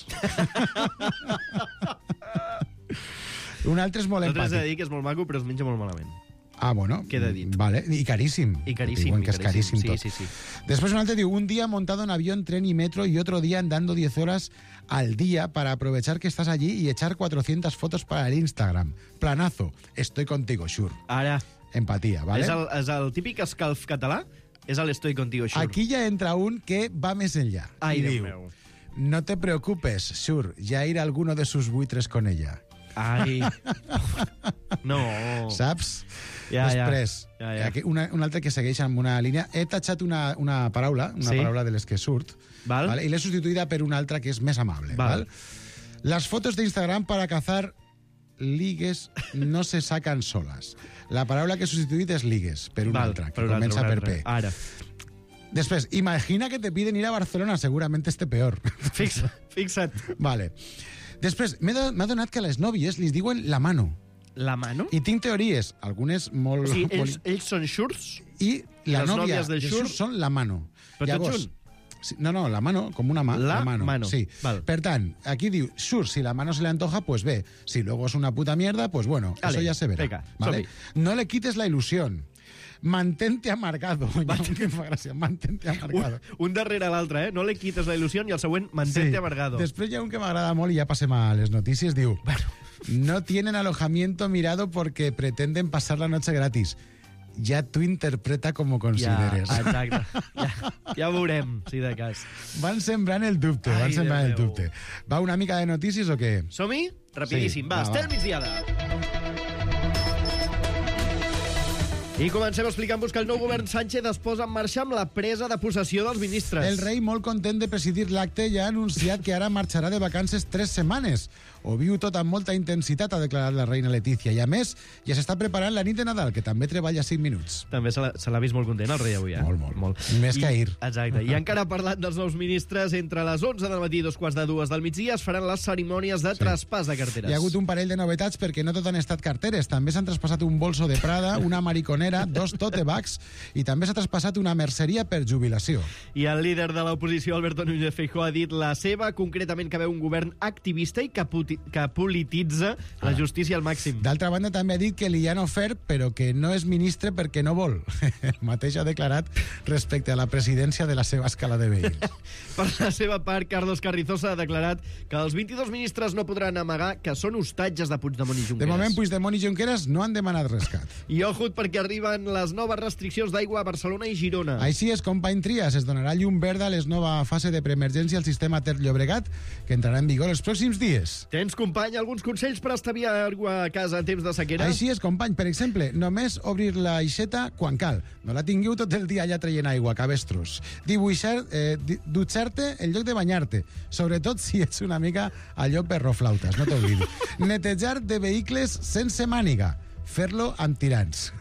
Un altre és molt empàtic. Nosaltres he de dir que és molt maco, però es menja molt malament. Bueno, queda dit. Vale. I caríssim. I caríssim. Diuen que és caríssim tot. Sí. Después un altre diu: un día montado en avión, tren y metro y otro día andando 10 horas al día para aprovechar que estás allí y echar 400 fotos para el Instagram. Planazo. Estoy contigo, sure. Ara. Empatia, ¿vale? És el típic escalf català? És l'Estoy contigo, sure. Aquí ya entra un que va més enllà. Ai, I Déu diu: meu. no te preocupes, sure, ya irá alguno de sus buitres con ella. Ai. No. Saps? Ja. Després, un altre que segueix amb una línia. He tatxat una paraula, paraula de les que surt, ¿vale? I l'he substituïda per una altra que és més amable. ¿vale? Las fotos de Instagram para cazar ligues no se sacan solas. La paraula que he substituït és ligues, per una altra, que comença per P. Ara. Després, imagina que te piden ir a Barcelona, seguramente esté peor. Fixa't. Vale. Després, m'ha donat que a les nòvies li diuen la mano. La mano? I tinc teories, algunes molt... O sigui, ells són xurs i la les nòvia nòvies de de xur xurs són la mano. Però Llavors, tot junt? No, la mano, com una mà. La mano. Sí. Val. Per tant, aquí diu, sure, si la mano se le antoja, pues ve. Si luego es una puta mierda, pues bueno, Vale, eso ya se verá. venga, ¿vale? No le quites la ilusión. Mantente amargado. Que em fa gràcia, mantente amargado. Un darrere l'altre, No le quites la il·lusió, i el següent, mantente amargado. Després hi ha un que m'agrada molt i ja passem a les notícies. Diu, no tienen alojamiento mirado porque pretenden pasar la noche gratis. Ya tú interpreta como consideres. Ja, exacte. Ja veurem, si de cas. Van sembrant el dubte, Va una mica de notícies o què? Som-hi? Rapidíssim. Sí, va, Estel Migdiada. I comencem explicant-vos que el nou govern Sánchez es posa en marxa amb la presa de possessió dels ministres. El rei, molt content de presidir l'acte, ja ha anunciat que ara marxarà de vacances 3 setmanes. Ho viu tot amb molta intensitat, ha declarat la reina Letícia. I a més, ja s'està preparant la nit de Nadal, que també treballa 5 minuts. També se l'ha vist molt content, el rei, avui, Molt. Més que ahir. Exacte. I encara parlant dels nous ministres, entre les 11 del matí i 2:45 del migdia es faran les cerimònies de traspàs de carteres. Hi ha hagut un parell de novetats perquè no tot han estat carteres. També s'han traspassat un bolso de Prada, una mariconera, 2 tote bags i també s'ha traspassat una merceria per jubilació. I el líder de l'oposició, Alberto Núñez Feijóo, ha dit la seva, concretament que veu un govern activista i que polititza la justícia al màxim. D'altra banda, també ha dit que li han ofert, però que no és ministre perquè no vol. El mateix ha declarat respecte a la presidència de la seva escala de veïns. Per la seva part, Carlos Carrizosa ha declarat que els 22 ministres no podran amagar que són hostatges de Puigdemont i Junqueras. De moment, Puigdemont i Junqueras no han demanat rescat. I ojut, perquè arriben les noves restriccions d'aigua a Barcelona i Girona. Així és, company Trias, es donarà llum verda a la nova fase de preemergència al sistema Ter-Llobregat, que entrarà en vigor els pròxims dies. Tens, company, alguns consells per estalviar aigua a casa en temps de sequera? Així és, company. Per exemple, només obrir la aixeta quan cal. No la tingueu tot el dia allà traient aigua, cabestros. Dutxar-te en lloc de banyar-te, sobretot si ets una mica allò perroflautes, no t'oblidis. Netejar de vehicles sense màniga. Fer-lo amb tirants.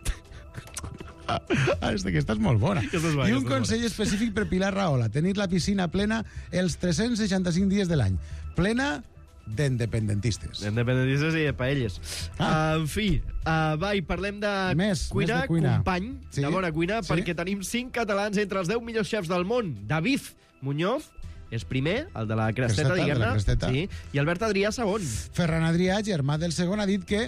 Aquesta és molt bona. I un consell específic per Pilar Rahola: tenir la piscina plena els 365 dies de l'any. Plena d'independentistes. D'independentistes i de paelles. En fi, va, i parlem de cuina, company, de bona cuina, perquè tenim 5 catalans entre els 10 millors xefs del món. David Muñoz és primer, el de la cresteta, diguem-ne, sí, i Albert Adrià segon. Ferran Adrià, germà del segon, ha dit que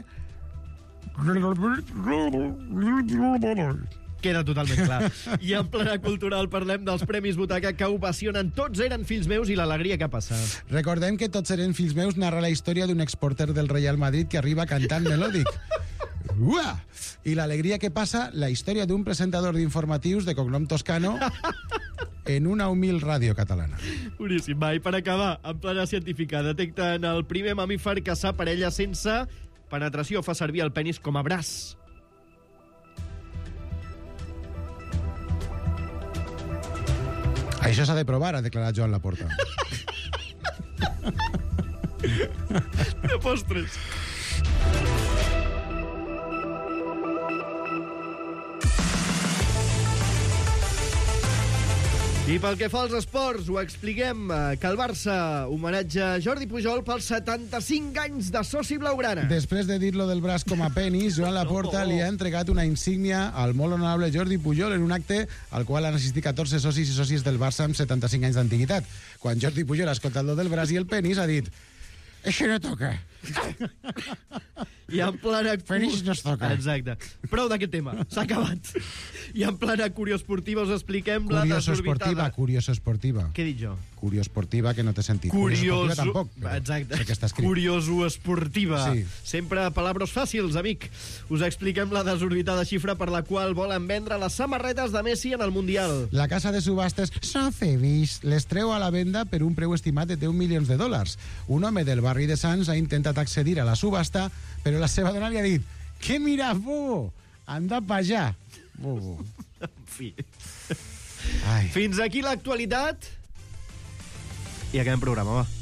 queda totalment clar. I en plena cultural parlem dels Premis Butaca que ovacionen Tots eren fills meus i l'alegria que passa. Recordem que Tots eren fills meus narra la història d'un exporter del Real Madrid que arriba cantant melòdic. Uah! I l'alegria que passa, la història d'un presentador d'informatius de cognom toscano en una humil ràdio catalana. Boníssim, va, i per acabar, en plena científica, detecten el primer mamífer que s'aparella sense penetració, fa servir el penis com a braç. Això s'ha de provar, ha declarat Joan Laporta. De postres. I pel que fa als esports, ho expliquem, que el Barça homenatja Jordi Pujol pels 75 anys de soci blaugrana. Després de dir-lo del braç com a penis, Joan Laporta li ha entregat una insígnia al molt honorable Jordi Pujol en un acte al qual han assistit 14 socis i socis del Barça amb 75 anys d'antiguitat. Quan Jordi Pujol ha escoltat lo del braç i el penis, ha dit: això no toca. I en plena... Penis no es toca. Exacte. Prou d'aquest tema. S'ha acabat. I en plena curioesportiva us expliquem la desorbitada. Curioso-esportiva. Què he dit jo? Curioesportiva, que no té sentit. Curioso-esportiva tampoc. Exacte. Curioso-esportiva. Sí. Sempre palabres fàcils, amic. Us expliquem la desorbitada xifra per la qual volen vendre les samarretes de Messi en el Mundial. La casa de subhastes Sotheby's les treu a la venda per un preu estimat de $10 milions. Un home del barri de Sants ha intentat accedir a la subhasta, però la seva dona li ha dit: «Què mira, bobo? Anda pa allà, bobo». En fi. Ai. Fins aquí l'actualitat. I acabem programa, va.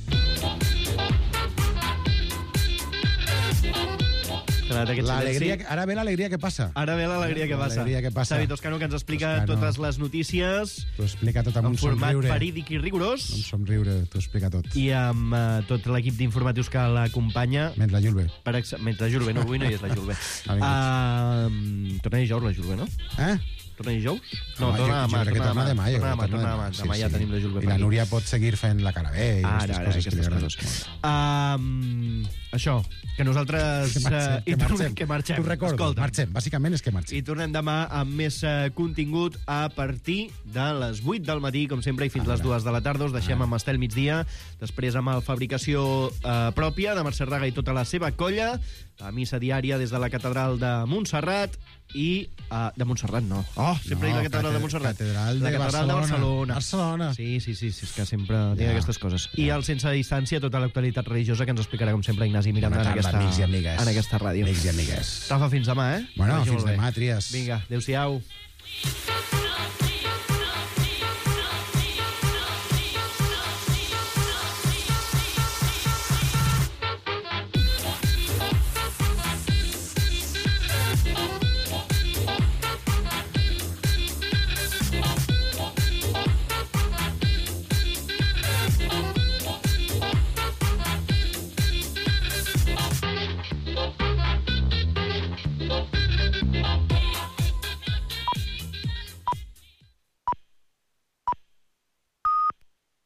Ara ve l'alegria que passa. Ara ve l'alegria que passa. Xavi Toscano, que ens explica totes les notícies. T'ho explica tot amb un somriure. En format verídic i rigorós. Amb somriure, t'ho explica tot. I amb tot l'equip d'informatius que l'acompanya. Menys la Julve. Menys la Julve, no, avui no hi és la Julve. Torna dijous la Julve, no? Torna dijous? No, torna demà. Demà ja tenim de Julve per I la aquí. Núria pot seguir fent la cara bé i aquestes coses. Això, que nosaltres... Que marxem. T'ho recordo, Escolta, marxem. Bàsicament és que marxem. I tornem demà amb més contingut a partir de les 8 del matí, com sempre, i fins les 2 de la tarda. Us deixem amb Estel Migdia, després amb el Fabricació Pròpia, de Mercè Raga i tota la seva colla, la missa diària des de la catedral de Montserrat i... de Montserrat, no. Sempre dic la catedral de Montserrat. La catedral de Barcelona. Sí, és que sempre tinc aquestes coses. I el Sense Distància, tota l'actualitat religiosa que ens explicarà, com sempre, Ignasi Miranda en aquesta ràdio. Amics i amigues. Rafa, fins demà, Bueno, fins demà, Trias. Vinga, adéu-siau.